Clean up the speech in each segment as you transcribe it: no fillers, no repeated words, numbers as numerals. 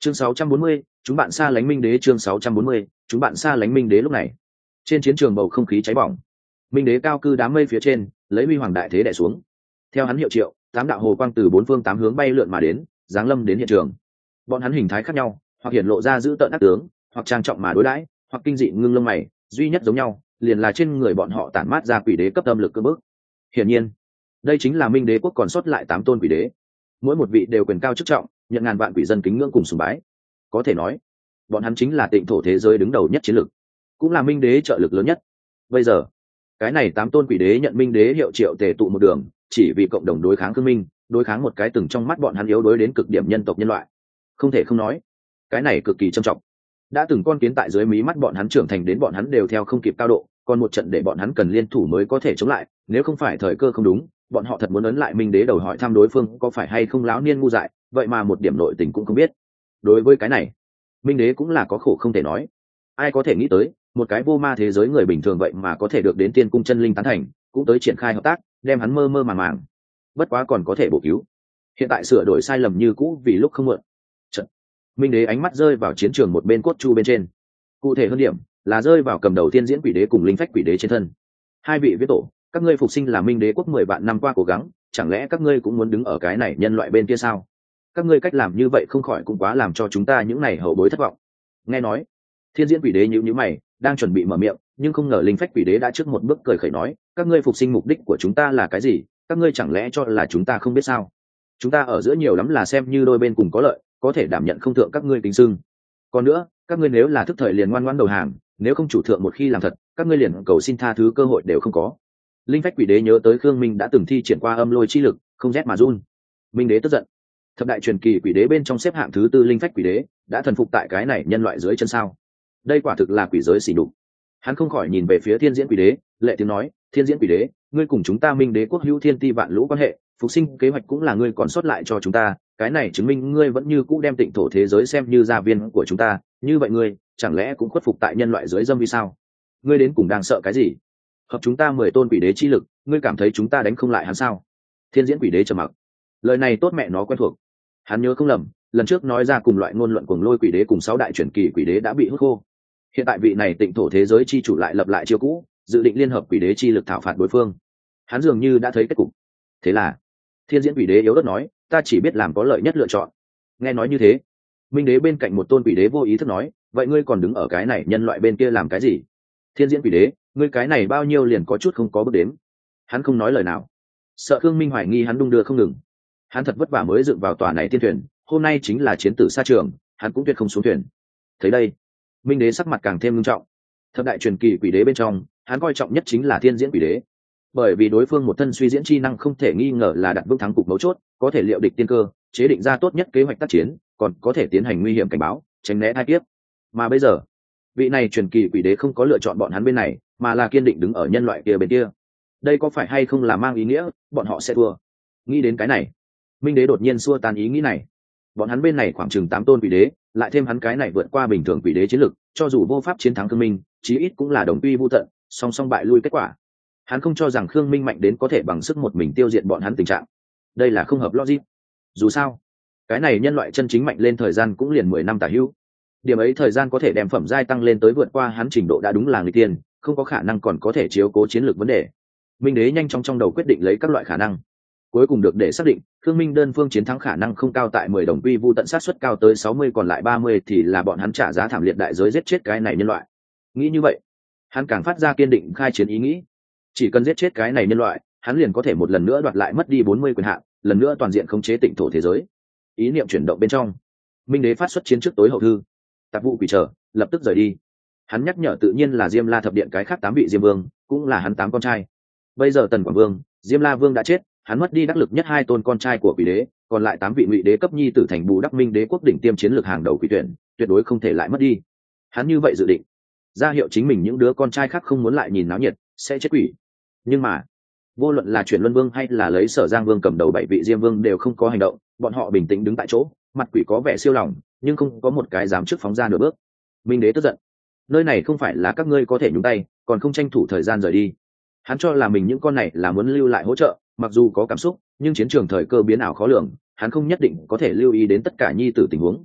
Chương 640, chúng bạn xa lánh Minh Đế. Chương 640, chúng bạn xa lánh Minh Đế. Lúc này trên chiến trường bầu không khí cháy bỏng. Minh Đế cao cư đám mây phía trên, lấy huy hoàng đại thế đè xuống. Theo hắn hiệu triệu, 8 đạo hồ quang từ 4 phương 8 hướng bay lượn mà đến, giáng lâm đến hiện trường. Bọn hắn hình thái khác nhau, hoặc hiển lộ ra dữ tợn ác tướng, hoặc trang trọng mà đối đãi, hoặc kinh dị ngưng lông mày, duy nhất giống nhau liền là trên người bọn họ tản mát ra quỷ đế cấp âm lực cơ bức. Hiển nhiên, đây chính là Minh Đế quốc còn sót lại 8 tôn quỷ đế. Mỗi một vị đều quyền cao chức trọng, nhận ngàn vạn quỷ dân kính ngưỡng cùng sùng bái. Có thể nói, bọn hắn chính là tịnh thổ thế giới đứng đầu nhất chiến lực, cũng là Minh Đế trợ lực lớn nhất. Bây giờ, cái này 8 tôn quỷ đế nhận Minh Đế hiệu triệu tề tụ một đường, chỉ vì cộng đồng đối kháng Khương Minh, đối kháng một cái từng trong mắt bọn hắn yếu đuối đến cực điểm nhân tộc nhân loại. Không thể không nói, cái này cực kỳ trầm trọng. Đã từng con kiến tại dưới mí mắt bọn hắn trưởng thành đến bọn hắn đều theo không kịp cao độ, còn một trận để bọn hắn cần liên thủ mới có thể chống lại, nếu không phải thời cơ không đúng, bọn họ thật muốn ấn lại Minh Đế đầu hỏi thăm đối phương có phải hay không láo niên ngu dại, vậy mà một điểm nội tình cũng không biết. Đối với cái này, Minh Đế cũng là có khổ không thể nói. Ai có thể nghĩ tới, một cái vô ma thế giới người bình thường vậy mà có thể được đến Tiên Cung chân linh tán thành, cũng tới triển khai hợp tác, đem hắn mơ mơ màng màng. Bất quá còn có thể bổ cứu. Hiện tại sửa đổi sai lầm như cũ vì lúc không muộn. Trận. Minh Đế ánh mắt rơi vào chiến trường một bên cốt chu bên trên. Cụ thể hơn điểm là rơi vào cầm đầu tiên diễn quỷ đế cùng linh phách quỷ đế trên thân. Hai vị viết tổ, các ngươi phục sinh là Minh Đế quốc 10 vạn năm qua cố gắng, chẳng lẽ các ngươi cũng muốn đứng ở cái này nhân loại bên kia sao? Các ngươi cách làm như vậy không khỏi cũng quá làm cho chúng ta những này hậu bối thất vọng. Nghe nói, thiên diễn quỷ đế nhíu mày, đang chuẩn bị mở miệng, nhưng không ngờ linh phách quỷ đế đã trước một bước cười khẩy nói, các ngươi phục sinh mục đích của chúng ta là cái gì? Các ngươi chẳng lẽ cho là chúng ta không biết sao? Chúng ta ở giữa nhiều lắm là xem như đôi bên cùng có lợi, có thể đảm nhận không thượng các ngươi kính sưng. Còn nữa, các ngươi nếu là thức thời liền ngoan ngoãn đầu hàng, nếu không chủ thượng một khi làm thật, các ngươi liền cầu xin tha thứ cơ hội đều không có. Linh phách quỷ đế nhớ tới Khương Minh đã từng thi triển qua âm lôi chi lực, không rét mà run. Minh Đế tức giận. Thập đại truyền kỳ quỷ đế bên trong xếp hạng thứ 4 linh phách quỷ đế đã thần phục tại cái này nhân loại dưới chân sao? Đây quả thực là quỷ giới xỉ nhục. Hắn không khỏi nhìn về phía thiên diễn quỷ đế, lệ tiếng nói, thiên diễn quỷ đế, ngươi cùng chúng ta Minh Đế quốc hữu thiên ti vạn lũ quan hệ, phục sinh kế hoạch cũng là ngươi còn sót lại cho chúng ta, cái này chứng minh ngươi vẫn như cũ đem tịnh thổ thế giới xem như gia viên của chúng ta, như vậy ngươi chẳng lẽ cũng khuất phục tại nhân loại dưới dâm vi sao? Ngươi đến cùng đang sợ cái gì? Hợp chúng ta 10 tôn quỷ đế chi lực, ngươi cảm thấy chúng ta đánh không lại hắn sao? Thiên diễn quỷ đế trầm mặc. Lời này tốt mẹ nó quen thuộc. Hắn nhớ không lầm, lần trước nói ra cùng loại ngôn luận cuồng lôi quỷ đế cùng 6 đại truyền kỳ quỷ đế đã bị hút khô. Hiện tại vị này tịnh thổ thế giới chi chủ lại lập lại chiêu cũ, dự định liên hợp quỷ đế chi lực thảo phạt đối phương. Hắn dường như đã thấy kết cục. Thế là, thiên diễn quỷ đế yếu ớt nói, ta chỉ biết làm có lợi nhất lựa chọn. Nghe nói như thế, Minh Đế bên cạnh một tôn quỷ đế vô ý thức nói, vậy ngươi còn đứng ở cái này nhân loại bên kia làm cái gì? Thiên diễn quỷ đế, ngươi cái này bao nhiêu liền có chút không có bước đếm. Hắn không nói lời nào, sợ Khương Minh hoài nghi hắn đung đưa không ngừng. Hắn thật vất vả mới dựng vào tòa này tiên thuyền, hôm nay chính là chiến tử xa trường, hắn cũng tuyệt không xuống thuyền. Thấy đây, Minh Đế sắc mặt càng thêm nghiêm trọng. Thập đại truyền kỳ quỷ đế bên trong, hắn coi trọng nhất chính là thiên diễn quỷ đế, bởi vì đối phương một thân suy diễn chi năng không thể nghi ngờ là đặt vững thắng cục mấu chốt, có thể liệu địch tiên cơ, chế định ra tốt nhất kế hoạch tác chiến, còn có thể tiến hành nguy hiểm cảnh báo, tránh né tai kiếp. Mà bây giờ, vị này truyền kỳ quỷ đế không có lựa chọn bọn hắn bên này, mà là kiên định đứng ở nhân loại kia bên kia. Đây có phải hay không là mang ý nghĩa bọn họ sẽ thua? Nghĩ đến cái này, Minh Đế đột nhiên xua tan ý nghĩ này. Bọn hắn bên này khoảng chừng 8 tôn quỷ đế, lại thêm hắn cái này vượt qua bình thường quỷ đế chiến lực, cho dù vô pháp chiến thắng Khương Minh, chí ít cũng là đồng quy vu tận, song song bại lui kết quả. Hắn không cho rằng Khương Minh mạnh đến có thể bằng sức một mình tiêu diệt bọn hắn tình trạng. Đây là không hợp logic. Dù sao, cái này nhân loại chân chính mạnh lên thời gian cũng liền 10 năm tả hữu. Điểm ấy thời gian có thể đem phẩm giai tăng lên tới vượt qua hắn trình độ đã đúng là người tiên, không có khả năng còn có thể chiếu cố chiến lược vấn đề. Minh Đế nhanh chóng trong đầu quyết định lấy các loại khả năng. Cuối cùng được để xác định, Khương Minh đơn phương chiến thắng khả năng không cao tại 10 đồng quy vu tận, sát suất cao tới 60, còn lại 30 thì là bọn hắn trả giá thảm liệt đại giới giết chết cái này nhân loại. Nghĩ như vậy, hắn càng phát ra kiên định khai chiến ý nghĩ. Chỉ cần giết chết cái này nhân loại, hắn liền có thể một lần nữa đoạt lại mất đi 40 quyền hạn, lần nữa toàn diện khống chế tịnh thổ thế giới. Ý niệm chuyển động bên trong, Minh Đế phát xuất chiến trước tối hậu thư. Tạp vụ quỷ trở, lập tức rời đi. Hắn nhắc nhở tự nhiên là Diêm La thập điện cái khác 8 vị Diêm Vương, cũng là hắn 8 con trai. Bây giờ Tần Quảng Vương, Diêm La Vương đã chết, hắn mất đi đắc lực nhất 2 tôn con trai của quỷ đế, còn lại 8 vị ngụy đế cấp nhi tử thành bù đắp Minh Đế quốc đỉnh tiêm chiến lược hàng đầu quỷ tuyển, tuyệt đối không thể lại mất đi. Hắn như vậy dự định, ra hiệu chính mình những đứa con trai khác không muốn lại nhìn náo nhiệt, sẽ chết quỷ. Nhưng mà, vô luận là Chuyển Luân Vương hay là lấy Sở Giang Vương cầm đầu 7 vị Diêm Vương đều không có hành động, bọn họ bình tĩnh đứng tại chỗ, mặt quỷ có vẻ siêu lòng, nhưng không có một cái dám trước phóng ra nửa bước. Minh Đế tức giận, nơi này không phải là các ngươi có thể nhúng tay, còn không tranh thủ thời gian rời đi. Hắn cho là mình những con này là muốn lưu lại hỗ trợ, mặc dù có cảm xúc, nhưng chiến trường thời cơ biến ảo khó lường, hắn không nhất định có thể lưu ý đến tất cả nhi tử tình huống.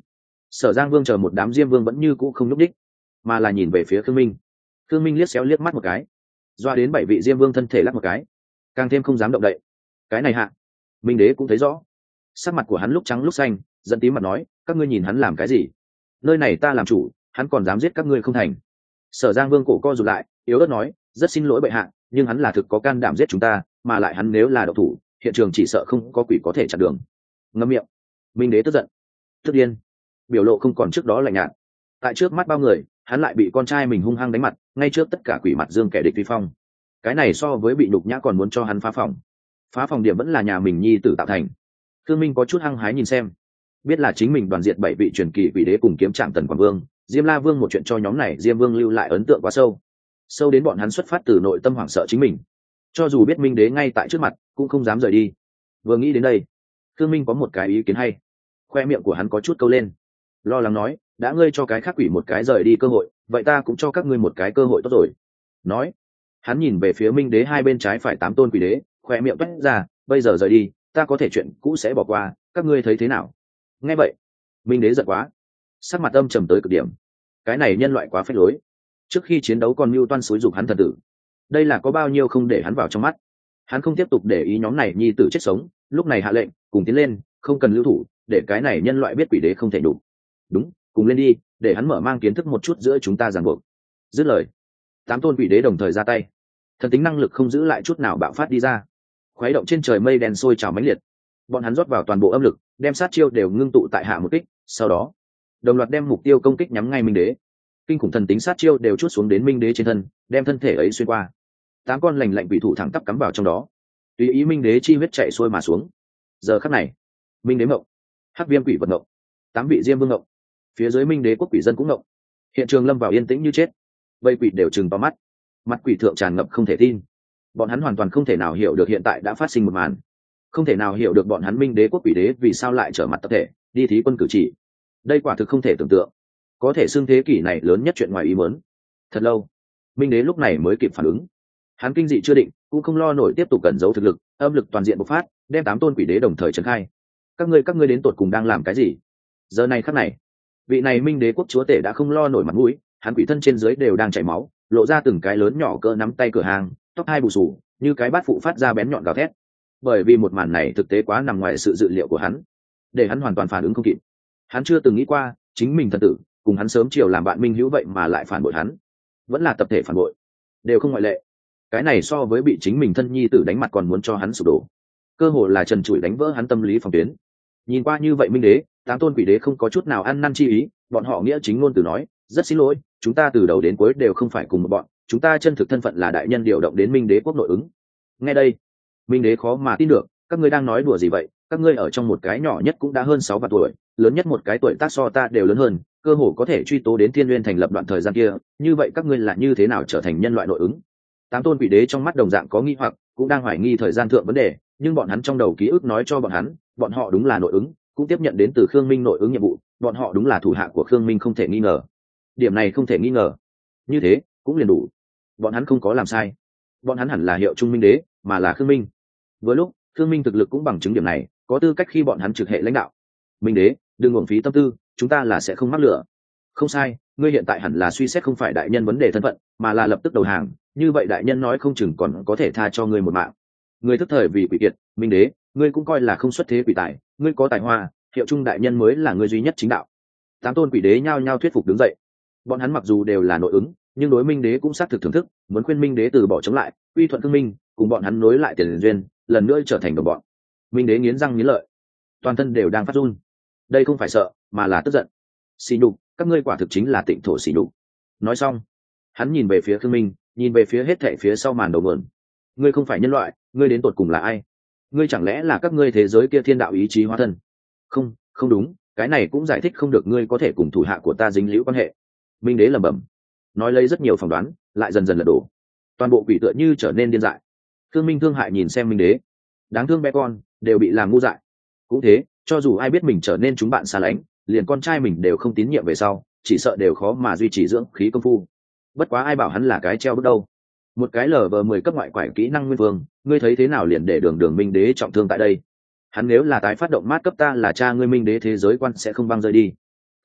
Sở Giang Vương chờ một đám Diêm Vương vẫn như cũ không nhúc đích, mà là nhìn về phía Khương Minh. Khương Minh liếc xéo liếc mắt một cái, doa đến 7 vị Diêm Vương thân thể lắc một cái, càng thêm không dám động đậy. Cái này hạ, Minh Đế cũng thấy rõ, sắc mặt của hắn lúc trắng lúc xanh, giận tím mặt nói, các ngươi nhìn hắn làm cái gì? Nơi này ta làm chủ, hắn còn dám giết các ngươi không thành? Sở Giang Vương cổ co rụt lại, yếu ớt nói, rất xin lỗi bệ hạ, nhưng hắn là thực có can đảm giết chúng ta, mà lại hắn nếu là độc thủ, hiện trường chỉ sợ không có quỷ có thể chặn đường. Ngậm miệng. Minh Đế tức giận, tức điên, biểu lộ không còn trước đó lạnh nhạt. Tại trước mắt bao người, hắn lại bị con trai mình hung hăng đánh mặt, ngay trước tất cả quỷ mặt dương kẻ địch vi phong. Cái này so với bị nhục nhã còn muốn cho hắn phá phòng. Phá phòng điểm vẫn là nhà mình nhi tử tạo thành. Khương Minh có chút hăng hái nhìn xem, biết là chính mình đoàn diệt 7 vị truyền kỳ quỷ đế cùng kiếm trạng Tần Quảng Vương, Diêm La Vương một chuyện cho nhóm này Diêm Vương lưu lại ấn tượng quá sâu, sâu đến bọn hắn xuất phát từ nội tâm hoảng sợ chính mình, cho dù biết Minh Đế ngay tại trước mặt cũng không dám rời đi. Vừa nghĩ đến đây, Khương Minh có một cái ý kiến hay, khoe miệng của hắn có chút câu lên, lo lắng nói, đã ngươi cho cái khác quỷ một cái rời đi cơ hội, vậy ta cũng cho các ngươi một cái cơ hội tốt rồi. Nói, hắn nhìn về phía Minh Đế hai bên trái phải 8 tôn quỷ đế, khoe miệng toét ra, bây giờ rời đi, ta có thể chuyện cũ sẽ bỏ qua, các ngươi thấy thế nào? Nghe vậy, Minh Đế giận quá, sắc mặt âm trầm tới cực điểm. Cái này nhân loại quá phách lối, trước khi chiến đấu còn mưu toan xúi giục hắn thần tử, đây là có bao nhiêu không để hắn vào trong mắt. Hắn không tiếp tục để ý nhóm này nhi tử chết sống, lúc này hạ lệnh cùng tiến lên, không cần lưu thủ, để cái này nhân loại biết quỷ đế không thể đủ. Đúng, cùng lên đi, để hắn mở mang kiến thức một chút giữa chúng ta ràng buộc. Dứt lời, 8 tôn quỷ đế đồng thời ra tay, thần tính năng lực không giữ lại chút nào bạo phát đi ra, khuấy động trên trời mây đen sôi trào mãnh liệt. Bọn hắn rót vào toàn bộ âm lực, đem sát chiêu đều ngưng tụ tại hạ một kích, sau đó đồng loạt đem mục tiêu công kích nhắm ngay Minh Đế. Kinh khủng thần tính sát chiêu đều chút xuống đến Minh Đế trên thân, đem thân thể ấy xuyên qua. 8 con lành lạnh quỷ thủ thẳng tắp cắm vào trong đó, tùy ý Minh Đế chi huyết chạy xuôi mà xuống. Giờ khắc này, Minh Đế mộng, Hắc Viêm quỷ vật mộng, 8 vị Diêm Vương mộng, phía dưới Minh Đế quốc quỷ dân cũng mộng. Hiện trường lâm vào yên tĩnh như chết, vây quỷ đều trừng to mắt, mặt quỷ thượng tràn ngập không thể tin. Bọn hắn hoàn toàn không thể nào hiểu được hiện tại đã phát sinh một màn, không thể nào hiểu được bọn hắn Minh Đế quốc quỷ đế vì sao lại trở mặt tập thể đi thí quân cử chỉ. Đây quả thực không thể tưởng tượng, có thể xưng thế kỷ này lớn nhất chuyện ngoài ý muốn. Thật lâu, Minh Đế lúc này mới kịp phản ứng, hắn kinh dị chưa định, cũng không lo nổi tiếp tục cẩn giấu thực lực, âm lực toàn diện bộc phát, đem 8 tôn quỷ đế đồng thời trấn khai. Các ngươi đến tột cùng đang làm cái gì? Giờ này khắc này, vị này Minh Đế quốc chúa tể đã không lo nổi mặt mũi, hắn quỷ thân trên dưới đều đang chảy máu, lộ ra từng cái lớn nhỏ cỡ nắm tay cửa hàng, tóc hai bù xù, như cái bát phụ phát ra bén nhọn gào thét. Bởi vì một màn này thực tế quá nằm ngoài sự dự liệu của hắn, để hắn hoàn toàn phản ứng không kịp. Hắn chưa từng nghĩ qua chính mình thần tử cùng hắn sớm chiều làm bạn minh hữu vậy mà lại phản bội hắn, vẫn là tập thể phản bội, đều không ngoại lệ. Cái này so với bị chính mình thân nhi tử đánh mặt còn muốn cho hắn sụp đổ, cơ hồ là trần trụi đánh vỡ hắn tâm lý phòng tuyến. Nhìn qua như vậy Minh Đế, 8 tôn quỷ đế không có chút nào ăn năn chi ý, bọn họ nghĩa chính ngôn từ nói, rất xin lỗi, chúng ta từ đầu đến cuối đều không phải cùng một bọn, chúng ta chân thực thân phận là đại nhân điều động đến Minh Đế quốc nội ứng. Nghe đây, Minh Đế khó mà tin được, các ngươi đang nói đùa gì vậy? Các ngươi ở trong một cái nhỏ nhất cũng đã hơn 6 vạn tuổi, lớn nhất một cái tuổi tác so ta đều lớn hơn, cơ hồ có thể truy tố đến Thiên Nguyên thành lập đoạn thời gian kia, như vậy các ngươi là như thế nào trở thành nhân loại nội ứng? 8 tôn quỷ đế trong mắt đồng dạng có nghi hoặc, cũng đang hoài nghi thời gian thượng vấn đề, nhưng bọn hắn trong đầu ký ức nói cho bọn hắn, bọn họ đúng là nội ứng, cũng tiếp nhận đến từ Khương Minh nội ứng nhiệm vụ, bọn họ đúng là thủ hạ của Khương Minh không thể nghi ngờ. Điểm này không thể nghi ngờ. Như thế, cũng liền đủ. Bọn hắn không có làm sai. Bọn hắn hẳn là hiệu trung Minh Đế, mà là Khương Minh. Vừa lúc, Khương Minh thực lực cũng bằng chứng điểm này, có tư cách khi bọn hắn trực hệ lãnh đạo. Minh Đế, đừng uổng phí tâm tư, chúng ta là sẽ không mắc lửa. Không sai, ngươi hiện tại hẳn là suy xét không phải đại nhân vấn đề thân phận, mà là lập tức đầu hàng, như vậy đại nhân nói không chừng còn có thể tha cho ngươi một mạng. Ngươi thức thời vì quỷ kiệt, Minh Đế, ngươi cũng coi là không xuất thế quỷ tài, ngươi có tài hoa, hiệu trung đại nhân mới là ngươi duy nhất chính đạo. 8 tôn quỷ đế nhao nhao thuyết phục đứng dậy. Bọn hắn mặc dù đều là nội ứng, nhưng đối Minh Đế cũng xác thực thưởng thức, muốn khuyên Minh Đế từ bỏ chống lại, uy thuận Khương Minh, cùng bọn hắn nối lại tiền duyên, lần nữa trở thành đồng bọn. Minh Đế nghiến răng nghiến lợi, toàn thân đều đang phát run. Đây không phải sợ, mà là tức giận. Xỉ nhục, các ngươi quả thực chính là tịnh thổ xỉ nhục. Nói xong, hắn nhìn về phía Khương Minh, nhìn về phía hết thảy phía sau màn đầu nguồn. Ngươi không phải nhân loại, ngươi đến tột cùng là ai? Ngươi chẳng lẽ là các ngươi thế giới kia thiên đạo ý chí hóa thân? Không, không đúng, cái này cũng giải thích không được ngươi có thể cùng thủ hạ của ta dính liễu quan hệ. Minh Đế lẩm bẩm, nói lấy rất nhiều phỏng đoán, lại dần dần lật đổ. Toàn bộ quỷ tựa như trở nên điên dại. Khương Minh thương hại nhìn xem Minh Đế, đáng thương bé con, đều bị làm ngu dại. Cũng thế, cho dù ai biết mình trở nên chúng bạn xa lánh, liền con trai mình đều không tín nhiệm về sau, chỉ sợ đều khó mà duy trì dưỡng khí công phu. Bất quá ai bảo hắn là cái treo bước đâu. Một cái LV10 cấp ngoại quải kỹ năng nguyên vương, ngươi thấy thế nào liền để đường Minh Đế trọng thương tại đây. Hắn nếu là tái phát động mát cấp ta là cha ngươi Minh Đế thế giới quan sẽ không băng rơi đi.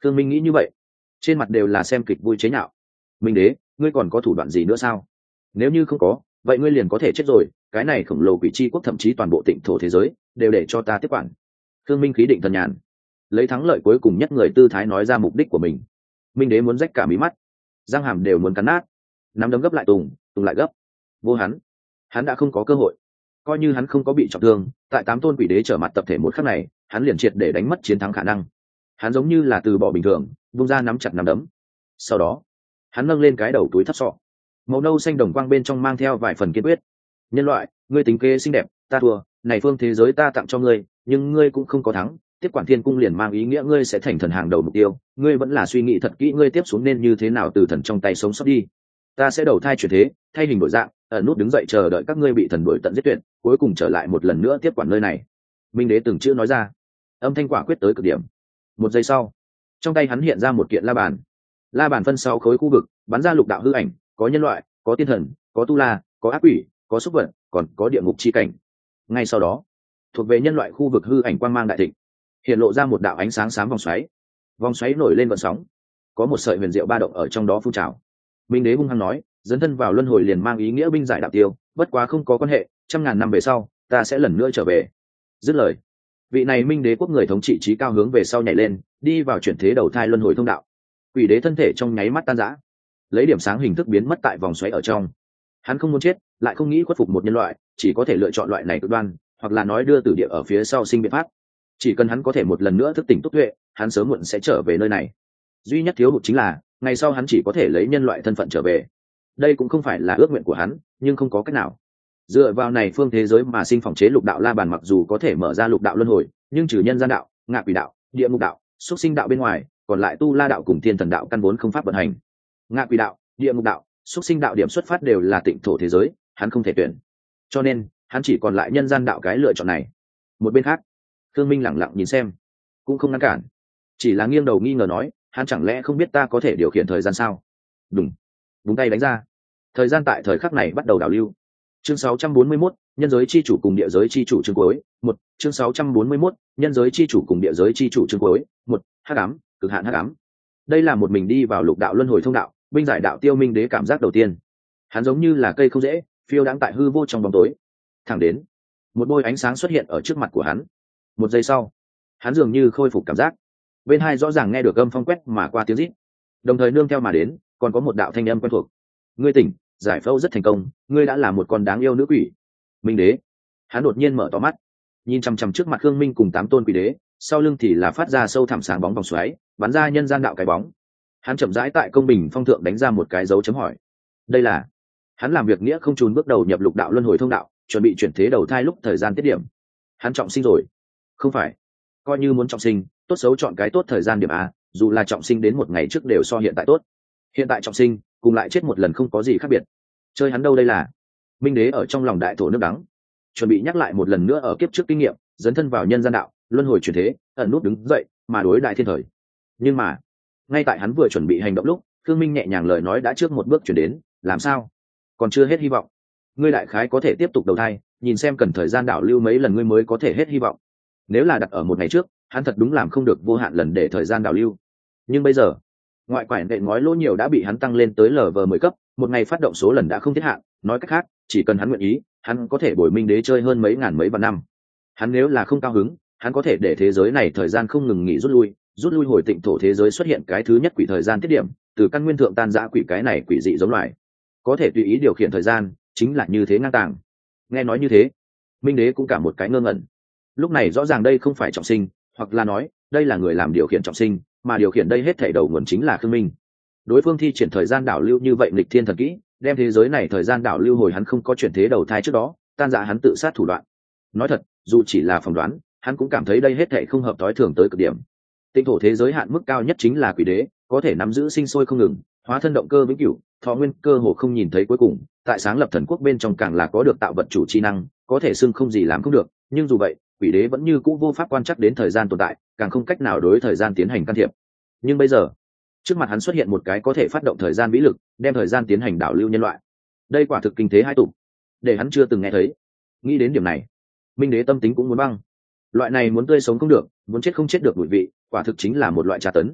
Thương Minh nghĩ như vậy, trên mặt đều là xem kịch vui chế nhạo. Minh đế, ngươi còn có thủ đoạn gì nữa sao? Nếu như không có, vậy ngươi liền có thể chết rồi. Cái này khổng lồ quỷ chi quốc thậm chí toàn bộ tịnh thổ thế giới đều để cho ta tiếp quản. Thương Minh khí định thần nhàn, lấy thắng lợi cuối cùng nhất người tư thái nói ra mục đích của mình. Minh đế muốn rách cả mí mắt, răng hàm đều muốn cắn nát, nắm đấm gấp lại tùng lại gấp. Vô hắn đã không có cơ hội. Coi như hắn không có bị trọng thương, tại 8 tôn quỷ đế trở mặt tập thể một khắc này, hắn liền triệt để đánh mất chiến thắng khả năng. Hắn giống như là từ bỏ bình thường, vung ra nắm chặt nắm đấm. Sau đó hắn nâng lên cái đầu túi thấp sọ, màu nâu xanh đồng quang bên trong mang theo vài phần kiên quyết. Nhân loại, ngươi tính kế xinh đẹp, ta thua, này phương thế giới ta tặng cho ngươi, nhưng ngươi cũng không có thắng. Tiếp quản thiên cung liền mang ý nghĩa ngươi sẽ thành thần hàng đầu mục tiêu, ngươi vẫn là suy nghĩ thật kỹ ngươi tiếp xuống nên như thế nào từ thần trong tay sống sót đi. Ta sẽ đầu thai chuyển thế, thay hình đổi dạng, ở nút đứng dậy chờ đợi các ngươi bị thần đuổi tận giết tuyệt, cuối cùng trở lại một lần nữa tiếp quản nơi này. Minh đế từng chữ nói ra, âm thanh quả quyết tới cực điểm. Một giây sau, trong tay hắn hiện ra một kiện la bàn. La bàn phân 6 khối khu vực, bắn ra lục đạo hư ảnh, có nhân loại, có tiên thần, có tu la, có ác quỷ, có súc vật, còn có địa ngục chi cảnh. Ngay sau đó, thuộc về nhân loại khu vực hư ảnh quang mang đại thịnh, hiện lộ ra một đạo ánh sáng xám vòng xoáy nổi lên vận sóng, có một sợi huyền diệu ba động ở trong đó phun trào. Minh đế hung hăng nói, dấn thân vào luân hồi liền mang ý nghĩa binh giải đạo tiêu, bất quá không có quan hệ, 100.000 năm về sau ta sẽ lần nữa trở về. Dứt lời, vị này Minh đế quốc người thống trị trí cao hướng về sau nhảy lên, đi vào chuyển thế đầu thai luân hồi thông đạo. Quỷ đế thân thể trong nháy mắt tan rã, lấy điểm sáng hình thức biến mất tại vòng xoáy ở trong. Hắn không muốn chết, lại không nghĩ khuất phục một nhân loại, chỉ có thể lựa chọn loại này cực đoan, hoặc là nói đưa tử địa ở phía sau sinh biện pháp. Chỉ cần hắn có thể một lần nữa thức tỉnh túc tuệ, hắn sớm muộn sẽ trở về nơi này. Duy nhất thiếu hụt chính là ngày sau hắn chỉ có thể lấy nhân loại thân phận trở về. Đây cũng không phải là ước nguyện của hắn, nhưng không có cách nào. Dựa vào này phương thế giới mà sinh phòng chế lục đạo la bàn, mặc dù có thể mở ra lục đạo luân hồi, nhưng trừ nhân gian đạo, ngạ quỷ đạo, địa ngục đạo, xuất sinh đạo bên ngoài, còn lại tu la đạo cùng thiên thần đạo căn vốn không pháp vận hành. Ngạ quỷ đạo, địa ngục đạo, xuất sinh đạo điểm xuất phát đều là tịnh thổ thế giới, hắn không thể tuyển. Cho nên hắn chỉ còn lại nhân gian đạo cái lựa chọn này. Một bên khác, Thương Minh lẳng lặng nhìn xem, cũng không ngăn cản, chỉ là nghiêng đầu nghi ngờ nói, hắn chẳng lẽ không biết ta có thể điều khiển thời gian sao? Đúng, vung tay đánh ra, thời gian tại thời khắc này bắt đầu đảo lưu. Chương 641, nhân giới chi chủ cùng địa giới chi chủ chương cuối. Một, chương 641, nhân giới chi chủ cùng địa giới chi chủ chương cuối. Một, hắc ám, cực hạn hắc ám. Đây là một mình đi vào lục đạo luân hồi thông đạo, binh giải đạo tiêu Minh đế cảm giác đầu tiên. Hắn giống như là cây không dễ, phiêu đãng tại hư vô trong bóng tối. Thẳng đến, một bôi ánh sáng xuất hiện ở trước mặt của hắn. Một giây sau, hắn dường như khôi phục cảm giác. Bên hai rõ ràng nghe được âm phong quét mà qua tiếng rít, đồng thời nương theo mà đến còn có một đạo thanh âm quen thuộc. Ngươi tỉnh, giải phẫu rất thành công, ngươi đã là một con đáng yêu nữ quỷ. Minh đế, hắn đột nhiên mở to mắt, nhìn chằm chằm trước mặt Khương Minh cùng 8 tôn quỷ đế, sau lưng thì là phát ra sâu thẳm sáng bóng vòng xoáy, bắn ra nhân gian đạo cái bóng. Hắn chậm rãi tại công bình phong thượng đánh ra một cái dấu chấm hỏi. Đây là hắn làm việc nghĩa không chùn bước đầu nhập lục đạo luân hồi thông đạo, chuẩn bị chuyển thế đầu thai lúc thời gian tiết điểm. Hắn trọng sinh rồi? Không phải, coi như muốn trọng sinh, tốt xấu chọn cái tốt thời gian điểm a, dù là trọng sinh đến một ngày trước đều so hiện tại tốt. Hiện tại trọng sinh cùng lại chết một lần không có gì khác biệt. Chơi hắn đâu đây là. Minh đế ở trong lòng đại thổ nước đắng, chuẩn bị nhắc lại một lần nữa ở kiếp trước kinh nghiệm, dấn thân vào nhân gian đạo, luân hồi chuyển thế, ẩn nút đứng dậy mà đối đại thiên thời. Nhưng mà ngay tại hắn vừa chuẩn bị hành động lúc, Khương Minh nhẹ nhàng lời nói đã trước một bước chuyển đến. Làm sao? Còn chưa hết hy vọng. Ngươi đại khái có thể tiếp tục đầu thai, nhìn xem cần thời gian đảo lưu mấy lần ngươi mới có thể hết hy vọng. Nếu là đặt ở một ngày trước, hắn thật đúng làm không được vô hạn lần để thời gian đảo lưu. Nhưng bây giờ, ngoại quải nệ ngói lỗ nhiều đã bị hắn tăng lên tới LV10 cấp, một ngày phát động số lần đã không thiết hạn, nói cách khác, chỉ cần hắn nguyện ý, hắn có thể bồi Minh đế chơi hơn mấy ngàn mấy vạn năm. Hắn nếu là không cao hứng, hắn có thể để thế giới này thời gian không ngừng nghỉ rút lui hồi tịnh thổ thế giới xuất hiện cái thứ nhất quỷ thời gian tiết điểm, từ căn nguyên thượng tan rã quỷ cái này quỷ dị giống loài, có thể tùy ý điều khiển thời gian, chính là như thế ngang tàng. Nghe nói như thế, Minh đế cũng cả một cái ngơ ngẩn. Lúc này rõ ràng đây không phải trọng sinh, hoặc là nói đây là người làm điều khiển trọng sinh, mà điều khiển đây hết thảy đầu nguồn chính là Khương Minh. Đối phương thi triển thời gian đảo lưu như vậy nghịch thiên thần kỹ, đem thế giới này thời gian đảo lưu hồi hắn không có chuyển thế đầu thai trước đó, tan rã hắn tự sát thủ đoạn. Nói thật, dù chỉ là phỏng đoán, hắn cũng cảm thấy đây hết thảy không hợp tối thường tới cực điểm. Tinh thổ thế giới hạn mức cao nhất chính là quỷ đế, có thể nắm giữ sinh sôi không ngừng, hóa thân động cơ vĩnh cửu, thọ nguyên cơ hồ không nhìn thấy cuối cùng, tại sáng lập thần quốc bên trong càng là có được tạo vật chủ chi năng, có thể xưng không gì làm không được. Nhưng dù vậy, quỷ đế vẫn như cũ vô pháp quan trắc đến thời gian tồn tại, càng không cách nào đối thời gian tiến hành can thiệp. Nhưng bây giờ, trước mặt hắn xuất hiện một cái có thể phát động thời gian vĩ lực, đem thời gian tiến hành đảo lưu nhân loại. Đây quả thực kinh thế hai tụ, để hắn chưa từng nghe thấy. Nghĩ đến điểm này, Minh đế tâm tính cũng muốn băng. Loại này muốn tươi sống không được, muốn chết không chết được đuổi vị, quả thực chính là một loại tra tấn.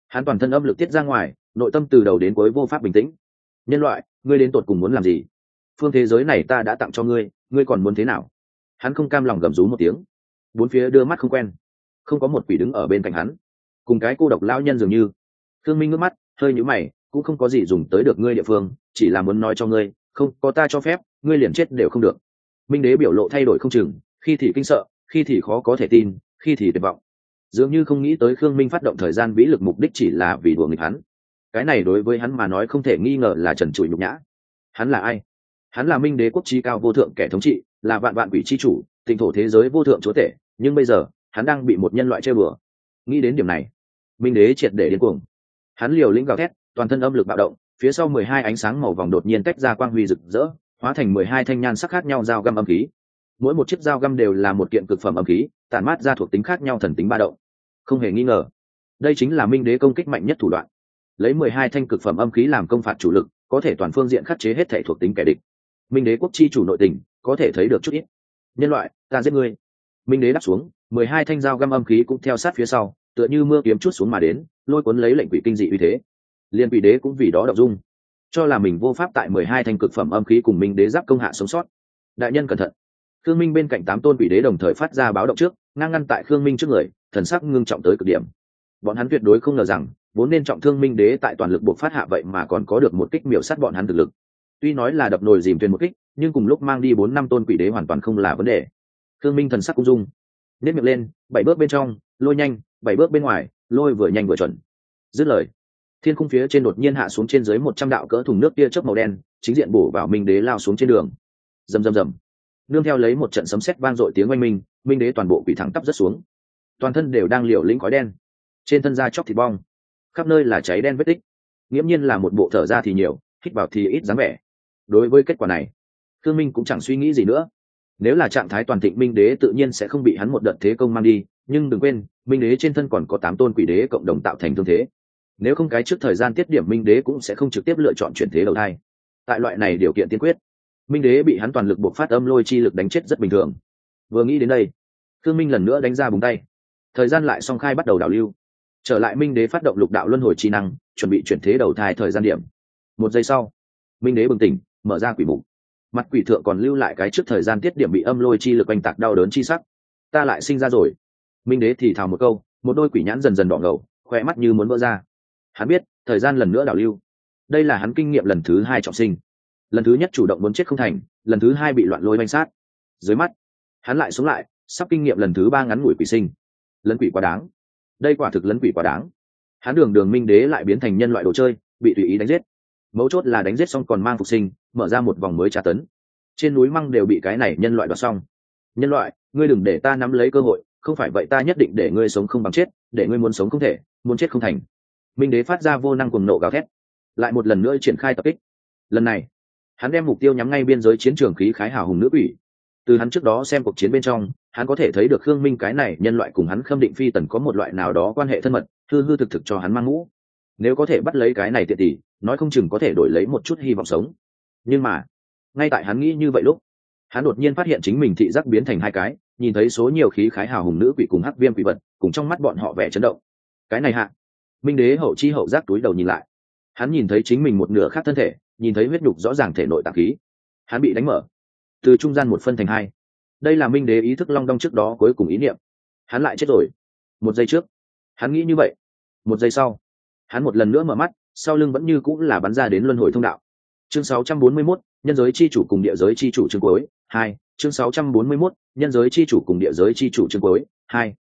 Hắn toàn thân âm lực tiết ra ngoài, nội tâm từ đầu đến cuối vô pháp bình tĩnh. Nhân loại, ngươi đến tột cùng muốn làm gì? Phương thế giới này ta đã tặng cho ngươi, ngươi còn muốn thế nào? Hắn không cam lòng gầm rú một tiếng. Bốn phía đưa mắt không quen, không có một quỷ đứng ở bên cạnh hắn, cùng cái cô độc lão nhân dường như. Thương Minh ngước mắt, hơi nhíu mày, cũng không có gì dùng tới được ngươi địa phương, chỉ là muốn nói cho ngươi, không có ta cho phép, ngươi liền chết đều không được. Minh đế biểu lộ thay đổi không chừng, khi thì kinh sợ, khi thì khó có thể tin, khi thì tuyệt vọng. Dường như không nghĩ tới Khương Minh phát động thời gian vĩ lực mục đích chỉ là vì đùa nghịch hắn. Cái này đối với hắn mà nói không thể nghi ngờ là trần trụi nhục nhã. Hắn là ai? Hắn là Minh đế quốc chí cao vô thượng kẻ thống trị, là vạn vạn quỷ chi chủ, tịnh thổ thế giới vô thượng chúa tể, nhưng bây giờ hắn đang bị một nhân loại chơi bừa. Nghĩ đến điểm này, Minh đế triệt để điên cuồng. Hắn liều lĩnh gào thét, toàn thân âm lực bạo động, phía sau 12 ánh sáng màu vàng đột nhiên tách ra quang huy rực rỡ, hóa thành 12 thanh nhan sắc khác nhau dao găm âm khí. Mỗi một chiếc dao găm đều là một kiện cực phẩm âm khí, tản mát ra thuộc tính khác nhau thần tính ba động. Không hề nghi ngờ, đây chính là Minh đế công kích mạnh nhất thủ đoạn. Lấy 12 thanh cực phẩm âm khí làm công phạt chủ lực, có thể toàn phương diện khắc chế hết thể thuộc tính kẻ địch. Minh đế quốc chi chủ nội tình, có thể thấy được chút ít. Nhân loại, ta giết ngươi. Minh đế đáp xuống, 12 thanh dao găm âm khí cũng theo sát phía sau, tựa như mưa kiếm chút xuống mà đến, lôi cuốn lấy lệnh quỷ kinh dị uy thế. Liên quỷ đế cũng vì đó động dung, cho là mình vô pháp tại 12 thanh cực phẩm âm khí cùng Minh đế giáp công hạ sống sót. Đại nhân cẩn thận. Khương Minh bên cạnh 8 tôn quỷ đế đồng thời phát ra báo động trước, ngang ngăn tại Khương Minh trước người, thần sắc ngưng trọng tới cực điểm. Bọn hắn tuyệt đối không ngờ rằng, vốn nên trọng thương Minh đế tại toàn lực buộc phát hạ vậy mà còn có được một kích miểu sát bọn hắn thực lực. Tuy nói là đập nồi dìm thuyền một kích, nhưng cùng lúc mang đi 4-5 tôn quỷ đế hoàn toàn không là vấn đề. Khương Minh thần sắc cũng dung, nếp miệng lên, 7 bước bên trong, lôi nhanh, 7 bước bên ngoài, lôi vừa nhanh vừa chuẩn. Dứt lời, thiên khung phía trên đột nhiên hạ xuống trên dưới 100 đạo cỡ thùng nước tia chớp màu đen, chính diện bổ vào Minh đế lao xuống trên đường. Rầm rầm rầm. Nương theo lấy một trận sấm sét vang dội tiếng oanh minh, Minh đế toàn bộ quỷ thẳng tắp rất xuống. Toàn thân đều đang liều lĩnh khói đen, trên thân da chóc thịt bong, khắp nơi là cháy đen vết tích. Nghiễm nhiên là một bộ thở ra thì nhiều, hít vào thì ít dáng vẻ. Đối với kết quả này, Khương Minh cũng chẳng suy nghĩ gì nữa. Nếu là trạng thái toàn thịnh Minh đế tự nhiên sẽ không bị hắn một đợt thế công mang đi, nhưng đừng quên, Minh đế trên thân còn có 8 tôn quỷ đế cộng đồng tạo thành thương thế. Nếu không cái trước thời gian tiết điểm Minh đế cũng sẽ không trực tiếp lựa chọn chuyển thế đầu thai. Tại loại này điều kiện tiên quyết, Minh đế bị hắn toàn lực buộc phát âm lôi chi lực đánh chết rất bình thường. Vừa nghĩ đến đây, Khương Minh lần nữa đánh ra búng tay. Thời gian lại song khai bắt đầu đảo lưu. Trở lại Minh đế phát động lục đạo luân hồi chi năng, chuẩn bị chuyển thế đầu thai thời gian điểm. 1 giây sau, Minh đế bừng tỉnh, mở ra quỷ mục. Mặt quỷ thượng còn lưu lại cái trước thời gian tiết điểm bị âm lôi chi lực oanh tạc đau đớn chi sắc. Ta lại sinh ra rồi. Minh đế thì thào một câu, một đôi quỷ nhãn dần dần đỏ ngầu, khỏe mắt như muốn vỡ ra. Hắn biết, thời gian lần nữa đảo lưu. Đây là hắn kinh nghiệm lần thứ 2 trọng sinh. Lần thứ nhất chủ động muốn chết không thành, lần thứ 2 bị loạn lôi oanh sát. Dưới mắt, hắn lại sống lại, sắp kinh nghiệm lần thứ 3 ngắn ngủi quỷ sinh. Lấn quỷ quá đáng. Đây quả thực lấn quỷ quá đáng. Hắn đường Minh đế lại biến thành nhân loại đồ chơi, bị tùy ý đánh giết. Mấu chốt là đánh giết xong còn mang phục sinh, mở ra một vòng mới tra tấn. Trên núi măng đều bị cái này nhân loại đoạt xong. Nhân loại, ngươi đừng để ta nắm lấy cơ hội, không phải vậy ta nhất định để ngươi sống không bằng chết, để ngươi muốn sống không thể, muốn chết không thành. Minh đế phát ra vô năng cuồng nộ gào thét, lại một lần nữa triển khai tập kích. Lần này, hắn đem mục tiêu nhắm ngay biên giới chiến trường khí khái hào hùng nữ quỷ. Từ hắn trước đó xem cuộc chiến bên trong, hắn có thể thấy được Khương Minh cái này nhân loại cùng hắn Khâm Định Phi Tần có một loại nào đó quan hệ thân mật, hư hư thực thực cho hắn mang mũ. Nếu có thể bắt lấy cái này tiện tỷ, nói không chừng có thể đổi lấy một chút hy vọng sống. Nhưng mà, ngay tại hắn nghĩ như vậy lúc, hắn đột nhiên phát hiện chính mình thị giác biến thành 2 cái, nhìn thấy số nhiều khí khái hào hùng nữ quỷ cùng hắc viêm quỷ vật, cùng trong mắt bọn họ vẻ chấn động. Cái này hạ, Minh đế hậu chi hậu giác túi đầu nhìn lại, hắn nhìn thấy chính mình một nửa khác thân thể, nhìn thấy huyết nhục rõ ràng thể nội tạng khí. Hắn bị đánh mở, từ trung gian một phân thành 2. Đây là Minh đế ý thức long đong trước đó cuối cùng ý niệm. Hắn lại chết rồi. 1 giây trước, hắn nghĩ như vậy. 1 giây sau, hắn một lần nữa mở mắt, sau lưng vẫn như cũng là bắn ra đến luân hồi thông đạo. Chương 641, nhân giới chi chủ cùng địa giới chi chủ chương cuối 2. Chương 641, nhân giới chi chủ cùng địa giới chi chủ chương cuối 2.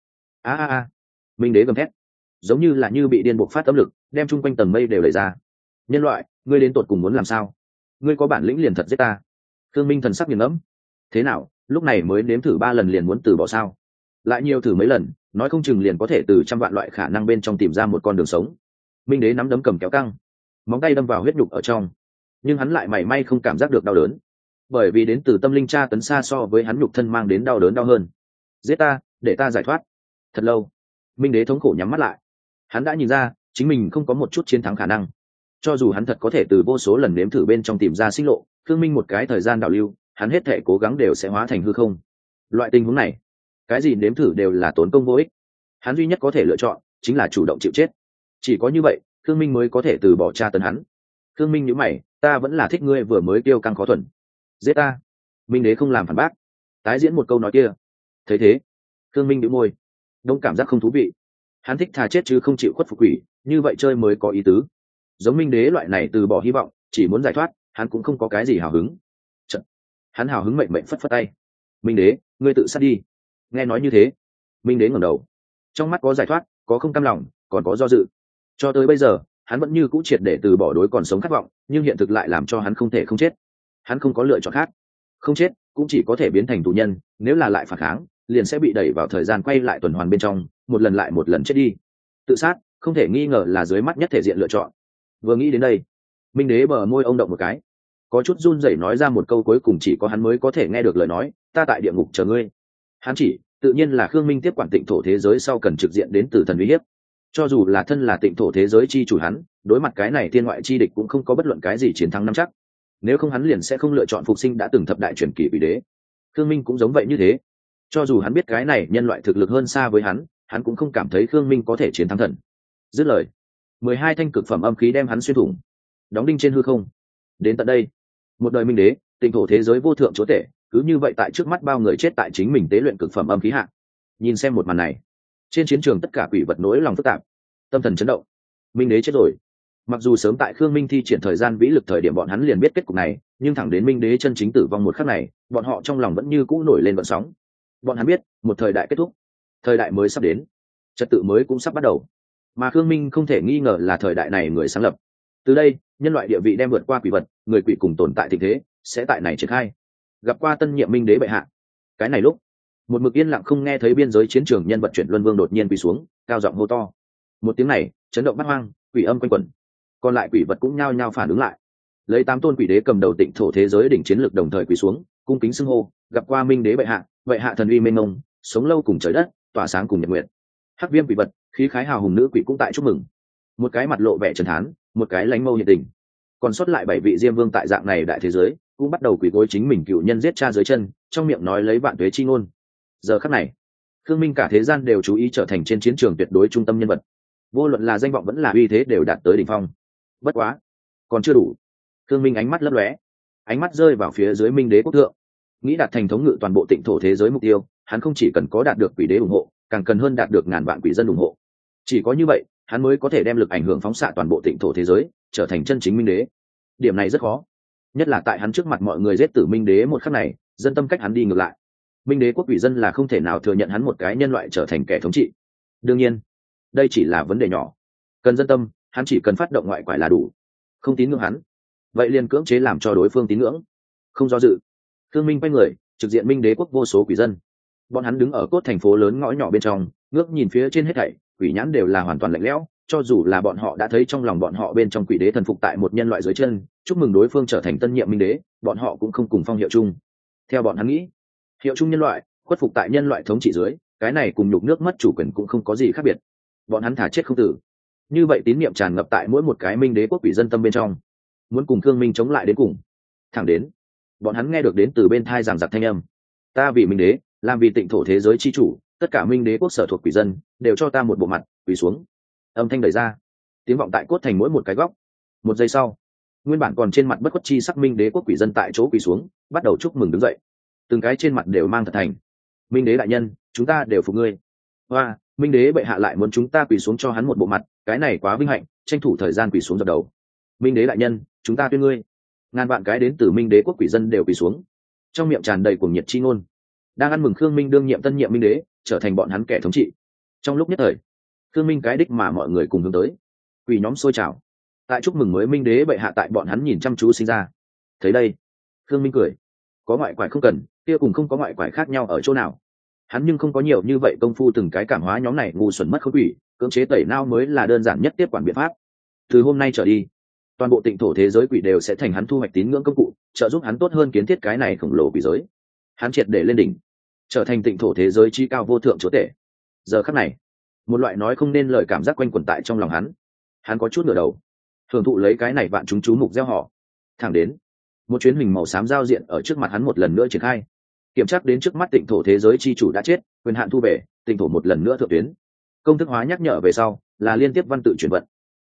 Minh đế gầm thét, giống như là như bị điên buộc phát tâm lực, đem chung quanh tầng mây đều đẩy ra. Nhân loại, ngươi đến tột cùng muốn làm sao? Ngươi có bản lĩnh liền thật giết ta. Khương Minh thần sắc nghiền ngẫm. Thế nào, lúc này mới nếm thử 3 lần liền muốn từ bỏ sao? Lại nhiều thử mấy lần, nói không chừng liền có thể từ trăm vạn loại khả năng bên trong tìm ra một con đường sống. Minh đế nắm đấm cầm kéo căng, móng tay đâm vào huyết nhục ở trong, nhưng hắn lại mảy may không cảm giác được đau đớn, bởi vì đến từ tâm linh tra tấn xa so với hắn nhục thân mang đến đau đớn đau hơn. Giết ta, để ta giải thoát. Thật lâu, Minh đế thống khổ nhắm mắt lại. Hắn đã nhìn ra chính mình không có một chút chiến thắng khả năng. Cho dù hắn thật có thể từ vô số lần nếm thử bên trong tìm ra sinh lộ, Khương Minh một cái thời gian đảo lưu, hắn hết thể cố gắng đều sẽ hóa thành hư không. Loại tình huống này, cái gì nếm thử đều là tốn công vô ích. Hắn duy nhất có thể lựa chọn chính là chủ động chịu chết. chỉ có như vậy khương minh mới có thể từ bỏ tra tấn hắn. khương minh nhíu mày, ta vẫn là thích ngươi vừa mới kêu căng khó thuần. Giết ta. Minh đế không làm phản bác, tái diễn một câu nói kia. Thấy thế khương minh nhíu môi, đông cảm giác không thú vị. Hắn thích thà chết chứ không chịu khuất phục quỷ, như vậy chơi mới có ý tứ. Giống minh đế loại này từ bỏ hy vọng chỉ muốn giải thoát, hắn cũng không có cái gì hào hứng. Chật. Hắn hào hứng mệnh phất phất tay. Minh đế, ngươi tự sát đi. Nghe nói như thế minh đế ngẩng đầu, trong mắt có giải thoát, có không cam lòng, còn có do dự. Cho tới bây giờ hắn vẫn như cũ triệt để từ bỏ đối còn sống khát vọng, nhưng hiện thực lại làm cho hắn không thể không chết. Hắn không có lựa chọn khác, không chết cũng chỉ có thể biến thành tù nhân, nếu là lại phản kháng liền sẽ bị đẩy vào thời gian quay lại tuần hoàn bên trong, một lần lại một lần chết đi. Tự sát không thể nghi ngờ là dưới mắt nhất thể diện lựa chọn. Vừa nghĩ đến đây minh đế bờ môi ông động một cái, có chút run rẩy nói ra một câu cuối cùng chỉ có hắn mới có thể nghe được lời nói, ta tại địa ngục chờ ngươi. Hắn chỉ tự nhiên là khương minh tiếp quản tịnh thổ thế giới sau cần trực diện đến từ thần uy hiếp. Cho dù là thân là tịnh thổ thế giới chi chủ hắn, đối mặt cái này thiên ngoại chi địch cũng không có bất luận cái gì chiến thắng nắm chắc. Nếu không hắn liền sẽ không lựa chọn phục sinh đã từng thập đại truyền kỳ quỷ đế. khương minh cũng giống vậy như thế. Cho dù hắn biết cái này nhân loại thực lực hơn xa với hắn cũng không cảm thấy khương minh có thể chiến thắng thần. Dứt lời 12 thanh cực phẩm âm khí đem hắn xuyên thủng, đóng đinh trên hư không. Đến tận đây một đời minh đế, tịnh thổ thế giới vô thượng chúa tể, cứ như vậy tại trước mắt bao người chết tại chính mình tế luyện cực phẩm âm khí hạ. Nhìn xem một màn này, trên chiến trường tất cả quỷ vật nỗi lòng phức tạp, tâm thần chấn động. Minh đế chết rồi. Mặc dù sớm tại khương minh thi triển thời gian vĩ lực thời điểm bọn hắn liền biết kết cục này, nhưng thẳng đến minh đế chân chính tử vong một khắc này, bọn họ trong lòng vẫn như cũ nổi lên vận sóng. Bọn hắn biết một thời đại kết thúc, thời đại mới sắp đến, trật tự mới cũng sắp bắt đầu, mà khương minh không thể nghi ngờ là thời đại này người sáng lập. Từ đây nhân loại địa vị đem vượt qua quỷ vật, người quỷ cùng tồn tại tình thế sẽ tại này triển khai. Gặp qua tân nhiệm minh đế bệ hạ. Cái này lúc một mực yên lặng không nghe thấy biên giới chiến trường nhân vật chuyển luân vương đột nhiên quỳ xuống, cao giọng hô to. Một tiếng này chấn động bát hoang, quỷ âm quanh quẩn. Còn lại quỷ vật cũng nhao nhao phản ứng lại. Lấy 8 tôn quỷ đế cầm đầu tịnh thổ thế giới đỉnh chiến lược đồng thời quỳ xuống, cung kính xưng hô, gặp qua minh đế bệ hạ thần uy mênh mông, sống lâu cùng trời đất, tỏa sáng cùng nhật nguyện. Hắc viêm quỷ vật, khí khái hào hùng nữ quỷ cũng tại chúc mừng. Một cái mặt lộ vẻ trấn thán, một cái lánh mâu nhiệt tình. Còn sót lại 7 vị diêm vương tại dạng này đại thế giới cũng bắt đầu quỳ gối chính mình cựu nhân giết cha dưới chân, trong miệng nói lấy vạn tuế chi ngôn. Giờ khắc này khương minh cả thế gian đều chú ý trở thành trên chiến trường tuyệt đối trung tâm nhân vật, vô luận là danh vọng vẫn là uy thế đều đạt tới đỉnh phong. Bất quá còn chưa đủ. khương minh ánh mắt lấp lóe, ánh mắt rơi vào phía dưới minh đế quốc thượng, nghĩ đạt thành thống ngự toàn bộ tịnh thổ thế giới mục tiêu, hắn không chỉ cần có đạt được quỷ đế ủng hộ, càng cần hơn đạt được ngàn vạn quỷ dân ủng hộ. Chỉ có như vậy hắn mới có thể đem lực ảnh hưởng phóng xạ toàn bộ tịnh thổ thế giới, trở thành chân chính minh đế. Điểm này rất khó, nhất là tại hắn trước mặt mọi người giết tử minh đế một khắc này, dân tâm cách hắn đi ngược lại. Minh đế quốc quỷ dân là không thể nào thừa nhận hắn một cái nhân loại trở thành kẻ thống trị. Đương nhiên đây chỉ là vấn đề nhỏ, cần dân tâm hắn chỉ cần phát động ngoại quải là đủ. Không tín ngưỡng hắn, vậy liền cưỡng chế làm cho đối phương tín ngưỡng. Không do dự, thương minh quay người trực diện minh đế quốc vô số quỷ dân. Bọn hắn đứng ở cốt thành phố lớn ngõ nhỏ bên trong, ngước nhìn phía trên hết thảy, quỷ nhãn đều là hoàn toàn lạnh lẽo. Cho dù là bọn họ đã thấy trong lòng bọn họ bên trong quỷ đế thần phục tại một nhân loại dưới chân, chúc mừng đối phương trở thành tân nhiệm minh đế, bọn họ cũng không cùng phong hiệu chung. Theo bọn hắn nghĩ, hiệu chung nhân loại khuất phục tại nhân loại thống trị dưới, cái này cùng nhục nước mất chủ quyền cũng không có gì khác biệt. Bọn hắn thả chết không tử. Như vậy tín niệm tràn ngập tại mỗi một cái minh đế quốc quỷ dân tâm bên trong, muốn cùng Khương Minh chống lại đến cùng. Thẳng đến bọn hắn nghe được đến từ bên thai giảng giặc thanh âm, ta vì minh đế, làm vì tịnh thổ thế giới chi chủ, tất cả minh đế quốc sở thuộc quỷ dân đều cho ta một bộ mặt, quỳ xuống. Âm thanh đẩy ra, tiếng vọng tại cốt thành mỗi một cái góc. Một giây sau, nguyên bản còn trên mặt bất khuất chi sắc minh đế quốc quỷ dân tại chỗ quỳ xuống, bắt đầu chúc mừng đứng dậy. Từng cái trên mặt đều mang thật thành. Minh đế đại nhân, chúng ta đều phục ngươi. Hoa, minh đế bệ hạ lại muốn chúng ta quỳ xuống cho hắn một bộ mặt, cái này quá vinh hạnh, tranh thủ thời gian quỳ xuống dập đầu. Minh đế đại nhân, chúng ta tuyên ngươi. Ngàn vạn cái đến từ minh đế quốc quỷ dân đều quỳ xuống, trong miệng tràn đầy cuồng nhiệt chi ngôn, đang ăn mừng Khương Minh đương nhiệm tân nhiệm minh đế, trở thành bọn hắn kẻ thống trị. Trong lúc nhất thời, Khương Minh cái đích mà mọi người cùng hướng tới, quỷ nhóm sôi trào, tại chúc mừng mới minh đế bệ hạ tại bọn hắn nhìn chăm chú sinh ra. Thấy đây, Khương Minh cười, có ngoại quải không cần, kia cùng không có ngoại quải khác nhau ở chỗ nào. Hắn nhưng không có nhiều như vậy công phu từng cái cảm hóa nhóm này ngu xuẩn mất khôn quỷ, cưỡng chế tẩy não mới là đơn giản nhất tiếp quản biện pháp. Từ hôm nay trở đi, toàn bộ tịnh thổ thế giới quỷ đều sẽ thành hắn thu hoạch tín ngưỡng công cụ, trợ giúp hắn tốt hơn kiến thiết cái này khổng lồ quỷ giới. Hắn triệt để lên đỉnh, trở thành tịnh thổ thế giới chi cao vô thượng chúa tể. Giờ khắc này, một loại nói không nên lời cảm giác quanh quẩn tại trong lòng hắn. Hắn có chút ngửa đầu, hưởng thụ lấy cái này vạn chúng chú mục gieo họ. Thẳng đến một chuyến hình màu xám giao diện ở trước mặt hắn một lần nữa triển khai, kiểm tra đến trước mắt tịnh thổ thế giới chi chủ đã chết, quyền hạn thu về, tịnh thổ một lần nữa thượng tuyến. Công thức hóa nhắc nhở về sau là liên tiếp văn tự chuyển vận,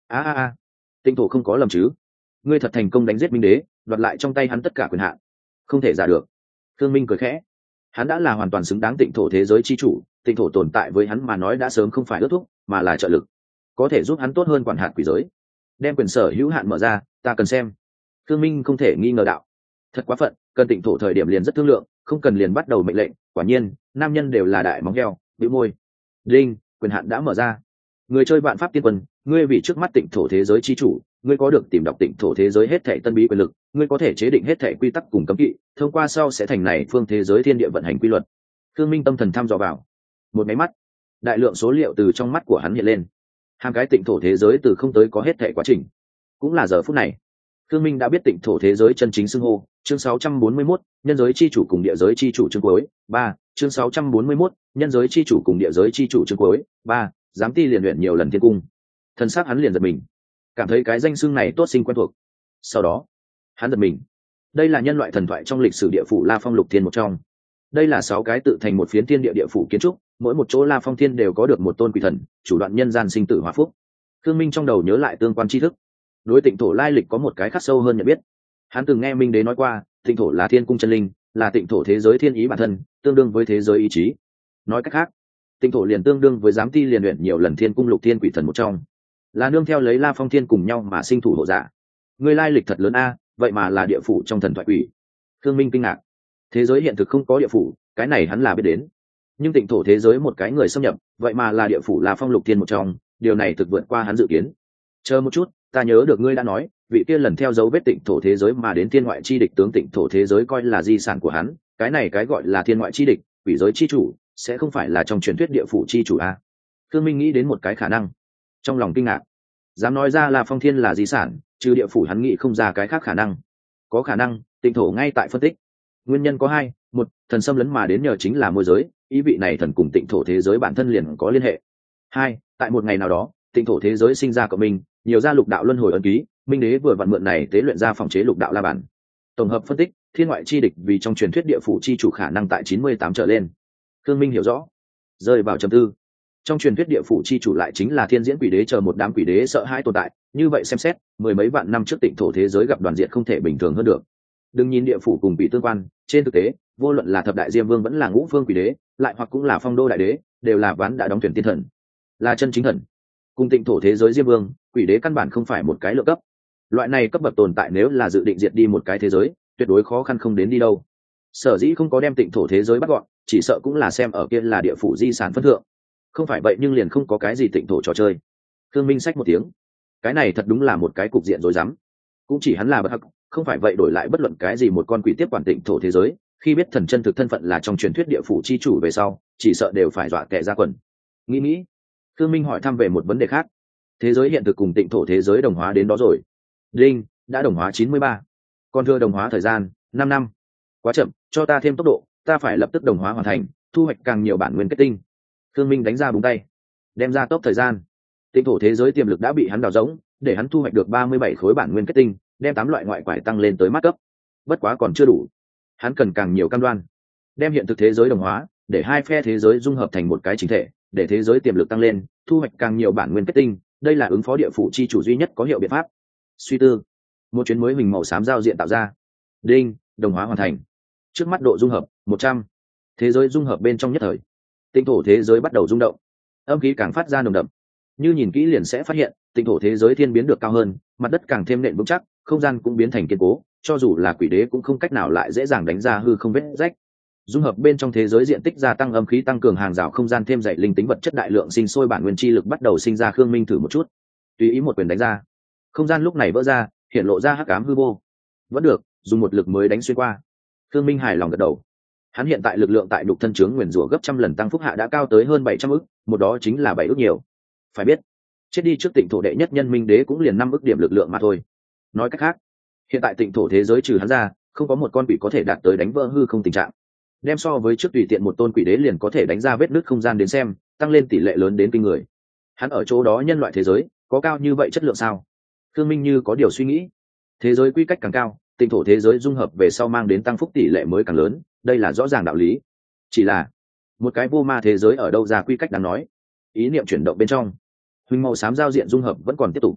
Tịnh thổ không có lầm chứ? Ngươi thật thành công đánh giết minh đế, đoạt lại trong tay hắn tất cả quyền hạn. Không thể giả được. Thương Minh cười khẽ. Hắn đã là hoàn toàn xứng đáng tịnh thổ thế giới chi chủ, tịnh thổ tồn tại với hắn mà nói đã sớm không phải ước thúc, mà là trợ lực, có thể giúp hắn tốt hơn quản hạt quỷ giới. Đem quyền sở hữu hạn mở ra, ta cần xem. Thương Minh không thể nghi ngờ đạo. Thật quá phận, cần tịnh thổ thời điểm liền rất thương lượng, không cần liền bắt đầu mệnh lệnh. Quả nhiên, nam nhân đều là đại móng heo. Bĩu môi. Đinh, quyền hạn đã mở ra. Người chơi vạn pháp tiên quân, ngươi vì trước mắt tịnh thổ thế giới chi chủ, ngươi có được tìm đọc tịnh thổ thế giới hết thảy tân bí quyền lực, ngươi có thể chế định hết thảy quy tắc cùng cấm kỵ, thông qua sau sẽ thành này phương thế giới thiên địa vận hành quy luật. Thương Minh tâm thần thăm dò vào, một máy mắt, đại lượng số liệu từ trong mắt của hắn hiện lên. Hàng cái tịnh thổ thế giới từ không tới có hết thảy quá trình. Cũng là giờ phút này, Thương Minh đã biết tịnh thổ thế giới chân chính xưng hô. Chương 641, nhân giới chi chủ cùng địa giới chi chủ chương cuối. 3, chương 641, nhân giới chi chủ cùng địa giới chi chủ chương cuối. 3, giám ti liền luyện nhiều lần thiên cung. Thân xác hắn liền giật mình, cảm thấy cái danh xưng này tốt sinh quen thuộc. Sau đó, hắn giật mình. Đây là nhân loại thần thoại trong lịch sử địa phủ La Phong Lục Thiên một trong. Đây là 6 cái tự thành một phiến thiên địa địa phủ kiến trúc, mỗi một chỗ La Phong Thiên đều có được một tôn quỷ thần, chủ đoạn nhân gian sinh tử hòa phúc. Thương Minh trong đầu nhớ lại tương quan tri thức, đối tịnh thổ lai lịch có một cái khắc sâu hơn nhận biết. Hắn từng nghe Minh Đế nói qua, tịnh thổ là thiên cung chân linh, là tịnh thổ thế giới thiên ý bản thân, tương đương với thế giới ý chí. Nói cách khác, tịnh thổ liền tương đương với giám ti liền luyện nhiều lần thiên cung lục thiên quỷ thần một trong, là nương theo lấy La Phong Thiên cùng nhau mà sinh thủ hộ giả. Người lai lịch thật lớn a, vậy mà là địa phủ trong thần thoại quỷ. Thương Minh kinh ngạc. Thế giới hiện thực không có địa phủ, cái này hắn là biết đến. Nhưng tịnh thổ thế giới một cái người xâm nhập, vậy mà là địa phủ La Phong Lục Thiên một trong, điều này thực vượt qua hắn dự kiến. Chờ một chút, ta nhớ được ngươi đã nói, vị kia lần theo dấu vết tịnh thổ thế giới mà đến thiên ngoại chi địch tướng tịnh thổ thế giới coi là di sản của hắn, cái này cái gọi là thiên ngoại chi địch, quỷ giới chi chủ, sẽ không phải là trong truyền thuyết địa phủ chi chủ a? Thương Minh nghĩ đến một cái khả năng, trong lòng kinh ngạc. Dám nói ra là Phong Thiên là di sản, trừ địa phủ hắn nghĩ không ra cái khác khả năng. Có khả năng, tịnh thổ ngay tại phân tích. Nguyên nhân có hai, một, thần xâm lấn mà đến nhờ chính là môi giới, ý vị này thần cùng tịnh thổ thế giới bản thân liền có liên hệ. Hai, tại một ngày nào đó, tịnh thổ thế giới sinh ra cộng minh, nhiều gia lục đạo luân hồi ấn ký, Minh Đế vừa vặn mượn này tế luyện ra phòng chế lục đạo la bản. Tổng hợp phân tích, thiên ngoại chi địch vì trong truyền thuyết địa phủ chi chủ khả năng tại 98 trở lên. Thương Minh hiểu rõ, rơi vào trầm tư. Trong truyền thuyết địa phủ chi chủ lại chính là thiên diễn quỷ đế chờ một đám quỷ đế sợ hãi tồn tại, như vậy xem xét, mười mấy vạn năm trước tịnh thổ thế giới gặp đoàn diện không thể bình thường hơn được. Đừng nhìn địa phủ cùng quỷ tương quan, trên thực tế, vô luận là thập đại diêm vương vẫn là ngũ phương quỷ đế, lại hoặc cũng là phong đô đại đế, đều là ván đã đóng tuyển tiên thần, là chân chính thần. Cùng tịnh thổ thế giới diêm vương, quỷ đế căn bản không phải một cái lựa cấp. Loại này cấp bậc tồn tại nếu là dự định diệt đi một cái thế giới, tuyệt đối khó khăn không đến đi đâu. Sở dĩ không có đem tịnh thổ thế giới bắt gọn, chỉ sợ cũng là xem ở kia là địa phủ di sản phân thượng. Không phải vậy nhưng liền không có cái gì tịnh thổ trò chơi. Thương Minh xách một tiếng, cái này thật đúng là một cái cục diện rối rắm. Cũng chỉ hắn là bất hắc, không phải vậy đổi lại bất luận cái gì một con quỷ tiếp quản tịnh thổ thế giới, khi biết thần chân thực thân phận là trong truyền thuyết địa phủ chi chủ về sau, chỉ sợ đều phải dọa kẻ ra quần. Nghĩ, Thương Minh hỏi thăm về một vấn đề khác. Thế giới hiện thực cùng tịnh thổ thế giới đồng hóa đến đó rồi. Đinh, đã đồng hóa 93. Còn thưa đồng hóa thời gian 5 năm. Quá chậm, cho ta thêm tốc độ, ta phải lập tức đồng hóa hoàn thành, thu hoạch càng nhiều bản nguyên kết tinh. Thương Minh đánh ra búng tay, đem ra tốc thời gian. Tịnh thổ thế giới tiềm lực đã bị hắn đào rỗng, để hắn thu hoạch được 37 khối bản nguyên kết tinh, đem 8 loại ngoại quải tăng lên tới mắt cấp. Bất quá còn chưa đủ, hắn cần càng nhiều cam đoan. Đem hiện thực thế giới đồng hóa, để hai phe thế giới dung hợp thành một cái chính thể, để thế giới tiềm lực tăng lên, thu hoạch càng nhiều bản nguyên kết tinh, đây là ứng phó địa phủ chi chủ duy nhất có hiệu biện pháp. Suy tư, một chuyến mới hình màu xám giao diện tạo ra. Đinh, đồng hóa hoàn thành. Trước mắt độ dung hợp 100. Thế giới dung hợp bên trong nhất thời, tịnh thổ thế giới bắt đầu rung động, âm khí càng phát ra nồng đậm. Như nhìn kỹ liền sẽ phát hiện, tịnh thổ thế giới thiên biến được cao hơn, mặt đất càng thêm nện vững chắc, không gian cũng biến thành kiên cố, cho dù là quỷ đế cũng không cách nào lại dễ dàng đánh ra hư không vết rách. Dung hợp bên trong thế giới diện tích gia tăng, âm khí tăng cường, hàng rào không gian thêm dày, linh tính vật chất đại lượng sinh sôi, bản nguyên chi lực bắt đầu sinh ra. Khương Minh thử một chút, tùy ý một quyền đánh ra, không gian lúc này vỡ ra, hiện lộ ra hắc ám hư vô. Vẫn được, dùng một lực mới đánh xuyên qua. Khương Minh hài lòng gật đầu. Hắn hiện tại lực lượng tại đục thân chướng nguyền rủa gấp trăm lần tăng phúc hạ đã cao tới hơn 700 ức, một đó chính là 7 ức nhiều. Phải biết, chết đi trước tịnh thổ đệ nhất nhân Minh Đế cũng liền 5 ức điểm lực lượng mà thôi. Nói cách khác, hiện tại tịnh thổ thế giới trừ hắn ra, không có một con quỷ có thể đạt tới đánh vỡ hư không tình trạng. Đem so với trước tùy tiện một tôn quỷ đế liền có thể đánh ra vết nứt không gian đến xem, tăng lên tỷ lệ lớn đến kinh người. Hắn ở chỗ đó nhân loại thế giới có cao như vậy chất lượng sao? Thương Minh như có điều suy nghĩ. Thế giới quy cách càng cao, tịnh thổ thế giới dung hợp về sau mang đến tăng phúc tỷ lệ mới càng lớn, đây là rõ ràng đạo lý. Chỉ là một cái vô ma thế giới ở đâu ra quy cách đáng nói. Ý niệm chuyển động bên trong, huỳnh màu xám giao diện dung hợp vẫn còn tiếp tục.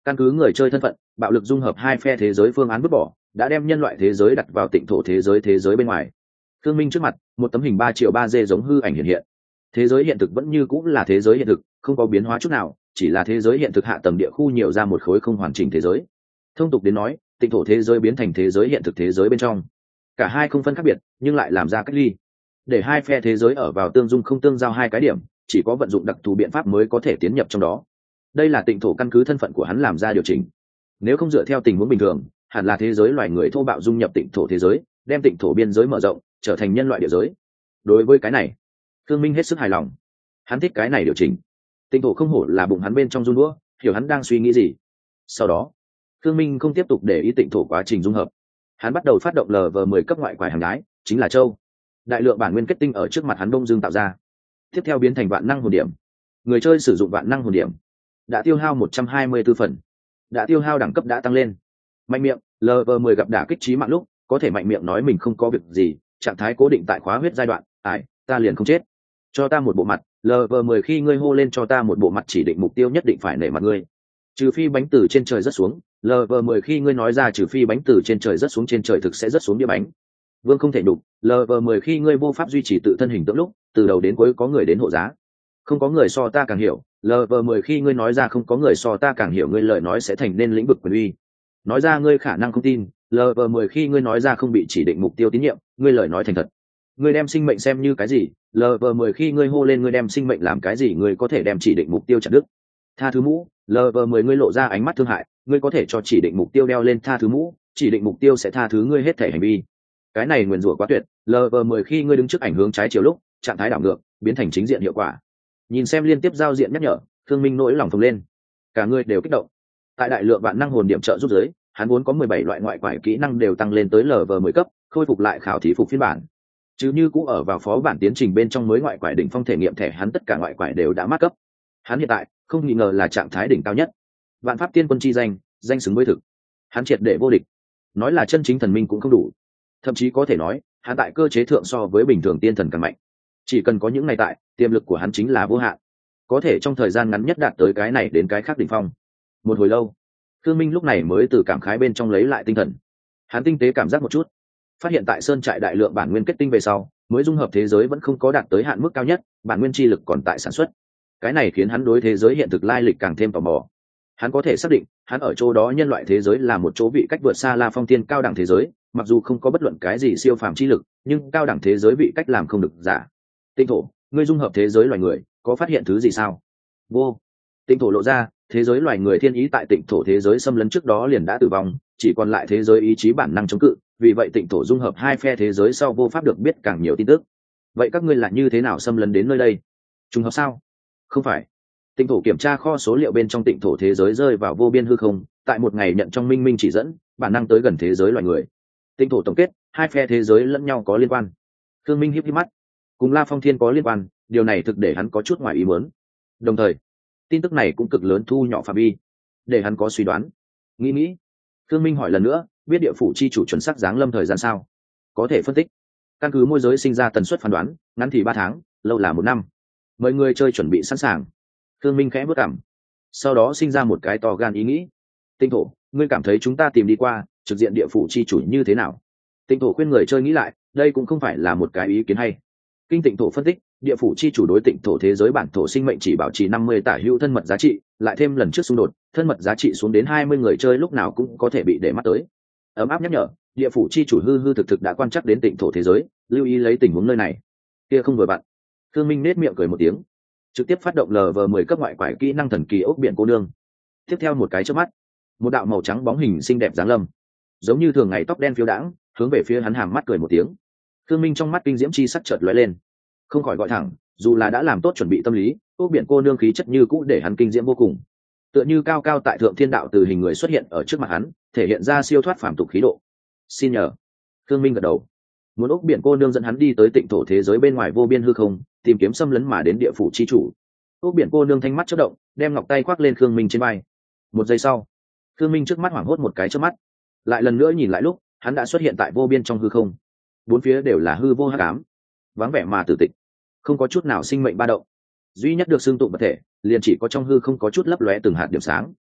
Căn cứ người chơi thân phận, bạo lực dung hợp hai phe thế giới phương án vứt bỏ đã đem nhân loại thế giới đặt vào tịnh thổ thế giới bên ngoài. Thương Minh trước mặt, một tấm hình 3.3D giống hư ảnh hiện hiện. Thế giới hiện thực vẫn như cũng là thế giới hiện thực, không có biến hóa chút nào, chỉ là thế giới hiện thực hạ tầng địa khu nhiều ra một khối không hoàn chỉnh thế giới. Thông tục đến nói, tịnh thổ thế giới biến thành thế giới hiện thực thế giới bên trong. Cả hai không phân khác biệt, nhưng lại làm ra cách ly. Để hai phe thế giới ở vào tương dung không tương giao hai cái điểm, chỉ có vận dụng đặc thù biện pháp mới có thể tiến nhập trong đó. Đây là tịnh thổ căn cứ thân phận của hắn làm ra điều chỉnh. Nếu không dựa theo tình huống bình thường, hẳn là thế giới loài người thô bạo dung nhập tịnh thổ thế giới, đem tịnh thổ biên giới mở rộng, trở thành nhân loại địa giới. Đối với cái này, Thương Minh hết sức hài lòng. Hắn thích cái này điều chỉnh. Tịnh thổ không hổ là bụng hắn bên trong run đũa, hiểu hắn đang suy nghĩ gì. Sau đó, Thương Minh không tiếp tục để ý tịnh thổ quá trình dung hợp. Hắn bắt đầu phát động LV10 cấp ngoại quải hàng đái, chính là châu. Đại lượng bản nguyên kết tinh ở trước mặt hắn đông dương tạo ra. Tiếp theo biến thành vạn năng hồn điểm. Người chơi sử dụng vạn năng hồn điểm đã tiêu hao 124 phần, đã tiêu hao đẳng cấp đã tăng lên. Mạnh miệng, LV10 gặp đả kích chí mạng lúc, có thể mạnh miệng nói mình không có việc gì, trạng thái cố định tại khóa huyết giai đoạn, ta liền không chết. Cho ta một bộ mặt, LV10 khi ngươi hô lên cho ta một bộ mặt chỉ định mục tiêu nhất định phải nể mặt ngươi. Trừ phi bánh từ trên trời rớt xuống, LV10 khi ngươi nói ra trừ phi bánh từ trên trời rớt xuống trên trời thực sẽ rớt xuống đĩa bánh. Vương không thể đụng, LV10 khi ngươi vô pháp duy trì tự thân hình tượng lúc, từ đầu đến cuối có người đến hộ giá. Không có người so ta càng hiểu, LV10 khi ngươi nói ra không có người so ta càng hiểu ngươi lời nói sẽ thành nên lĩnh vực quyền uy. Nói ra ngươi khả năng không tin, LV10 khi ngươi nói ra không bị chỉ định mục tiêu tín nhiệm, ngươi lời nói thành thật. Ngươi đem sinh mệnh xem như cái gì, LV10 khi ngươi hô lên ngươi đem sinh mệnh làm cái gì, ngươi có thể đem chỉ định mục tiêu chặt đứt. Tha thứ mũ, LV10 ngươi lộ ra ánh mắt thương hại, ngươi có thể cho chỉ định mục tiêu đeo lên tha thứ mũ, chỉ định mục tiêu sẽ tha thứ ngươi hết thể hành vi. Cái này nguyền rủa quá tuyệt, LV10 khi ngươi đứng trước ảnh hướng trái chiều lúc, trạng thái đảo ngược, biến thành chính diện hiệu quả. Nhìn xem liên tiếp giao diện nhắc nhở, Thương Minh nỗi lòng phồng lên, cả người đều kích động. Tại đại lượng vạn năng hồn điểm trợ giúp giới, hắn vốn có 17 loại ngoại quải kỹ năng đều tăng lên tới LV10 cấp, khôi phục lại khảo thí phục phiên bản. Chứ như cũ ở vào phó bản tiến trình bên trong mới ngoại quải đỉnh phong thể nghiệm thẻ, hắn tất cả ngoại quải đều đã mát cấp. Hắn hiện tại không nghi ngờ là trạng thái đỉnh cao nhất. Vạn pháp tiên quân chi danh, danh xứng với thực. Hắn triệt để vô địch. Nói là chân chính thần minh cũng không đủ. Thậm chí có thể nói, hắn tại cơ chế thượng so với bình thường tiên thần càng mạnh. Chỉ cần có những ngày tại, tiềm lực của hắn chính là vô hạn. Có thể trong thời gian ngắn nhất đạt tới cái này đến cái khác đỉnh phong. Một hồi lâu, Thương Minh lúc này mới từ cảm khái bên trong lấy lại tinh thần. Hắn tinh tế cảm giác một chút, phát hiện tại sơn trại đại lượng bản nguyên kết tinh về sau, mới dung hợp thế giới vẫn không có đạt tới hạn mức cao nhất, bản nguyên chi lực còn tại sản xuất. Cái này khiến hắn đối thế giới hiện thực lai lịch càng thêm tò mò. Hắn có thể xác định, hắn ở chỗ đó nhân loại thế giới là một chỗ vị cách vượt xa La Phong Tiên cao đẳng thế giới, mặc dù không có bất luận cái gì siêu phàm chi lực, nhưng cao đẳng thế giới vị cách làm không được giả. Tinh thổ, ngươi dung hợp thế giới loài người, có phát hiện thứ gì sao? Vô. Tinh thổ lộ ra, thế giới loài người thiên ý tại tịnh thổ thế giới xâm lấn trước đó liền đã tử vong, chỉ còn lại thế giới ý chí bản năng chống cự, vì vậy tịnh thổ dung hợp hai phe thế giới sau vô pháp được biết càng nhiều tin tức. Vậy các ngươi là như thế nào xâm lấn đến nơi đây? Trùng hợp sao? Không phải. Tịnh thổ kiểm tra kho số liệu bên trong tịnh thổ thế giới rơi vào vô biên hư không, tại một ngày nhận trong minh minh chỉ dẫn, bản năng tới gần thế giới loài người. Tịnh thổ tổng kết, hai phe thế giới lẫn nhau có liên quan. Thương Minh híp híp mắt, cùng La Phong Thiên có liên quan, điều này thực để hắn có chút ngoài ý muốn. Đồng thời, tin tức này cũng cực lớn thu nhỏ phạm vi, để hắn có suy đoán. Nghĩ, Thương Minh hỏi lần nữa, biết địa phủ chi chủ chuẩn xác giáng lâm thời gian sao? Có thể phân tích. Căn cứ môi giới sinh ra tần suất phán đoán, ngắn thì 3 tháng, lâu là 1 năm. Mời người chơi chuẩn bị sẵn sàng. Thương Minh khẽ bước cảm, sau đó sinh ra một cái to gan ý nghĩ. Tinh thổ, ngươi cảm thấy chúng ta tìm đi qua trực diện địa phủ chi chủ như thế nào? Tinh thổ khuyên người chơi nghĩ lại, đây cũng không phải là một cái ý kiến hay. Kinh Tịnh thổ phân tích, địa phủ chi chủ đối tịnh thổ thế giới bản thổ sinh mệnh chỉ bảo trì 50 tả hữu thân mật giá trị, lại thêm lần trước xung đột, thân mật giá trị xuống đến 20 người chơi lúc nào cũng có thể bị để mắt tới. Ấm áp nhắc nhở, địa phủ chi chủ hư thực đã quan trắc đến tịnh thổ thế giới, lưu ý lấy tình huống nơi này. Kia không vừa bạn. Thương Minh nết miệng cười một tiếng, trực tiếp phát động LV10 cấp ngoại quải kỹ năng thần kỳ ốc biển cô nương. Tiếp theo một cái chớp mắt, một đạo màu trắng bóng hình xinh đẹp giáng lâm, giống như thường ngày tóc đen phiêu đãng, hướng về phía hắn hàm mắt cười một tiếng. Thương Minh trong mắt kinh diễm chi sắc chợt lóe lên, không khỏi gọi thẳng, dù là đã làm tốt chuẩn bị tâm lý, ốc biển cô nương khí chất như cũ để hắn kinh diễm vô cùng. Tựa như cao cao tại thượng thiên đạo từ hình người xuất hiện ở trước mặt hắn, thể hiện ra siêu thoát phàm tục khí độ. Xin nhờ. Thương Minh gật đầu. Muốn ốc biển cô nương dẫn hắn đi tới tịnh thổ thế giới bên ngoài vô biên hư không, tìm kiếm xâm lấn mà đến địa phủ chi chủ. Ốc biển cô nương thanh mắt chớp động, đem ngọc tay khoác lên Khương Minh trên vai. Một giây sau, Khương Minh trước mắt hoảng hốt một cái chớp mắt, lại lần nữa nhìn lại lúc, hắn đã xuất hiện tại vô biên trong hư không. Bốn phía đều là hư vô hắc ám, vắng vẻ mà tử tịch, không có chút nào sinh mệnh ba động. Duy nhất được xương tụng vật thể, liền chỉ có trong hư không có chút lấp lóe từng hạt điểm sáng.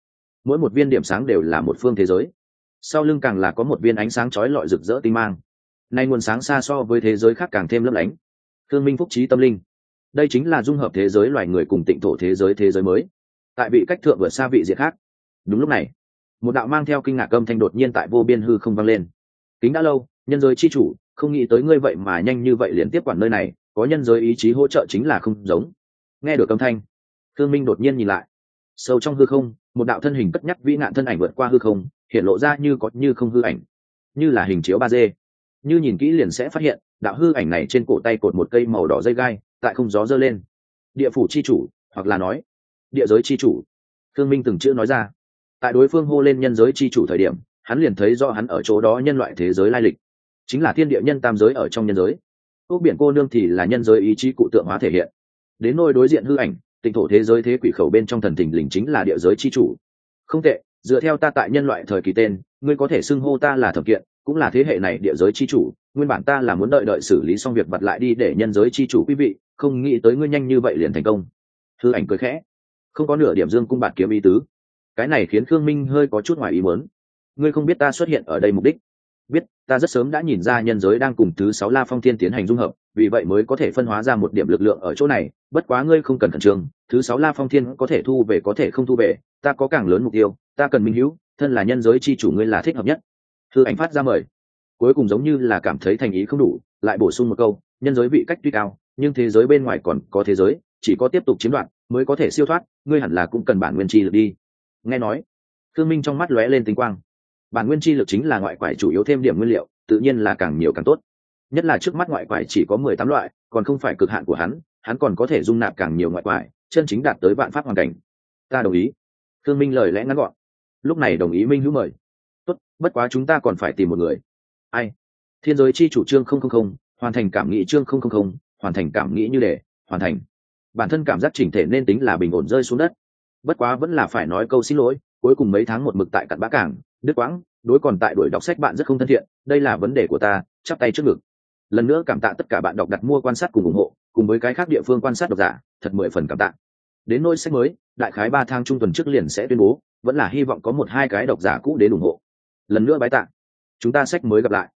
mỗi một viên điểm sáng đều là một phương thế giới, sau lưng càng là có một viên ánh sáng chói lọi rực rỡ tinh mang. Nay nguồn sáng xa so với thế giới khác càng thêm lấp lánh. Thương minh phúc trí tâm linh, đây chính là dung hợp thế giới loài người cùng tịnh thổ thế giới mới, tại vị cách thượng vượt xa vị diện khác. Đúng lúc này, một đạo mang theo kinh ngạc âm thanh đột nhiên tại vô biên hư không vang lên. Kính đã lâu, nhân giới chi chủ, không nghĩ tới ngươi vậy mà nhanh như vậy liền tiếp quản nơi này, có nhân giới ý chí hỗ trợ chính là không giống. Nghe được âm thanh, Thương minh đột nhiên nhìn lại, sâu trong hư không, một đạo thân hình cất nhắc vĩ nạn thân ảnh vượt qua hư không, hiện lộ ra như có như không hư ảnh, như là hình chiếu 3D. Như nhìn kỹ liền sẽ phát hiện, đạo hư ảnh này trên cổ tay cột một cây màu đỏ dây gai, tại không gió giơ lên. Địa phủ chi chủ, hoặc là nói địa giới chi chủ. Thương minh từng chữ nói ra. Tại đối phương hô lên nhân giới chi chủ thời điểm, hắn liền thấy rõ hắn ở chỗ đó nhân loại thế giới lai lịch, chính là thiên địa nhân tam giới ở trong nhân giới. Ốc biển cô nương thì là nhân giới ý chí cụ tượng hóa thể hiện. Đến nôi đối diện hư ảnh, tịnh thổ thế giới thế quỷ khẩu bên trong thần thình lình chính là địa giới chi chủ. Không tệ, dựa theo ta tại nhân loại thời kỳ tên, ngươi có thể xưng hô ta là Thẩm Kiện, cũng là thế hệ này địa giới chi chủ. Nguyên bản ta là muốn đợi xử lý xong việc vặt lại đi để nhân giới chi chủ quý vị, không nghĩ tới ngươi nhanh như vậy liền thành công. Hư ảnh cười khẽ, không có nửa điểm dương cung bạt kiếm ý tứ. Cái này khiến Khương Minh hơi có chút ngoài ý muốn. Ngươi không biết ta xuất hiện ở đây mục đích? Biết, ta rất sớm đã nhìn ra nhân giới đang cùng thứ 6 La Phong Thiên tiến hành dung hợp, vì vậy mới có thể phân hóa ra một điểm lực lượng ở chỗ này. Bất quá ngươi không cần khẩn trương, thứ 6 La Phong Thiên có thể thu về có thể không thu về, ta có càng lớn mục tiêu, ta cần minh hữu, thân là nhân giới chi chủ ngươi là thích hợp nhất. Hư ảnh phát ra mời, cuối cùng giống như là cảm thấy thành ý không đủ, lại bổ sung một câu, nhân giới vị cách tuy cao, nhưng thế giới bên ngoài còn có thế giới, chỉ có tiếp tục chiếm đoạt mới có thể siêu thoát, ngươi hẳn là cũng cần bản nguyên chi lực đi. Nghe nói, Thương Minh trong mắt lóe lên tinh quang. Bản nguyên chi lực chính là ngoại quải chủ yếu thêm điểm nguyên liệu, tự nhiên là càng nhiều càng tốt. Nhất là trước mắt ngoại quải chỉ có 18 loại, còn không phải cực hạn của hắn còn có thể dung nạp càng nhiều ngoại quải, chân chính đạt tới vạn pháp hoàn cảnh. Ta đồng ý. Thương Minh lời lẽ ngắn gọn. Lúc này đồng ý Minh hữu mời. Tốt, bất quá chúng ta còn phải tìm một người. Ai? Thiên giới chi chủ chương 000, hoàn thành cảm nghĩ chương 000, hoàn thành cảm nghĩ như để hoàn thành. Bản thân cảm giác chỉnh thể nên tính là bình ổn rơi xuống đất. Bất quá vẫn là phải nói câu xin lỗi, cuối cùng mấy tháng một mực tại cặn bã cảng, đứt quãng, đối còn tại đuổi đọc sách bạn rất không thân thiện, đây là vấn đề của ta, chắp tay trước ngực. Lần nữa cảm tạ tất cả bạn đọc đặt mua quan sát cùng ủng hộ, cùng với cái khác địa phương quan sát độc giả, thật 10 phần cảm tạ. Đến nôi sách mới, đại khái 3 tháng trung tuần trước liền sẽ tuyên bố, vẫn là hy vọng có 1-2 cái độc giả cũ đến ủng hộ. Lần nữa bái tạ. Chúng ta sách mới gặp lại.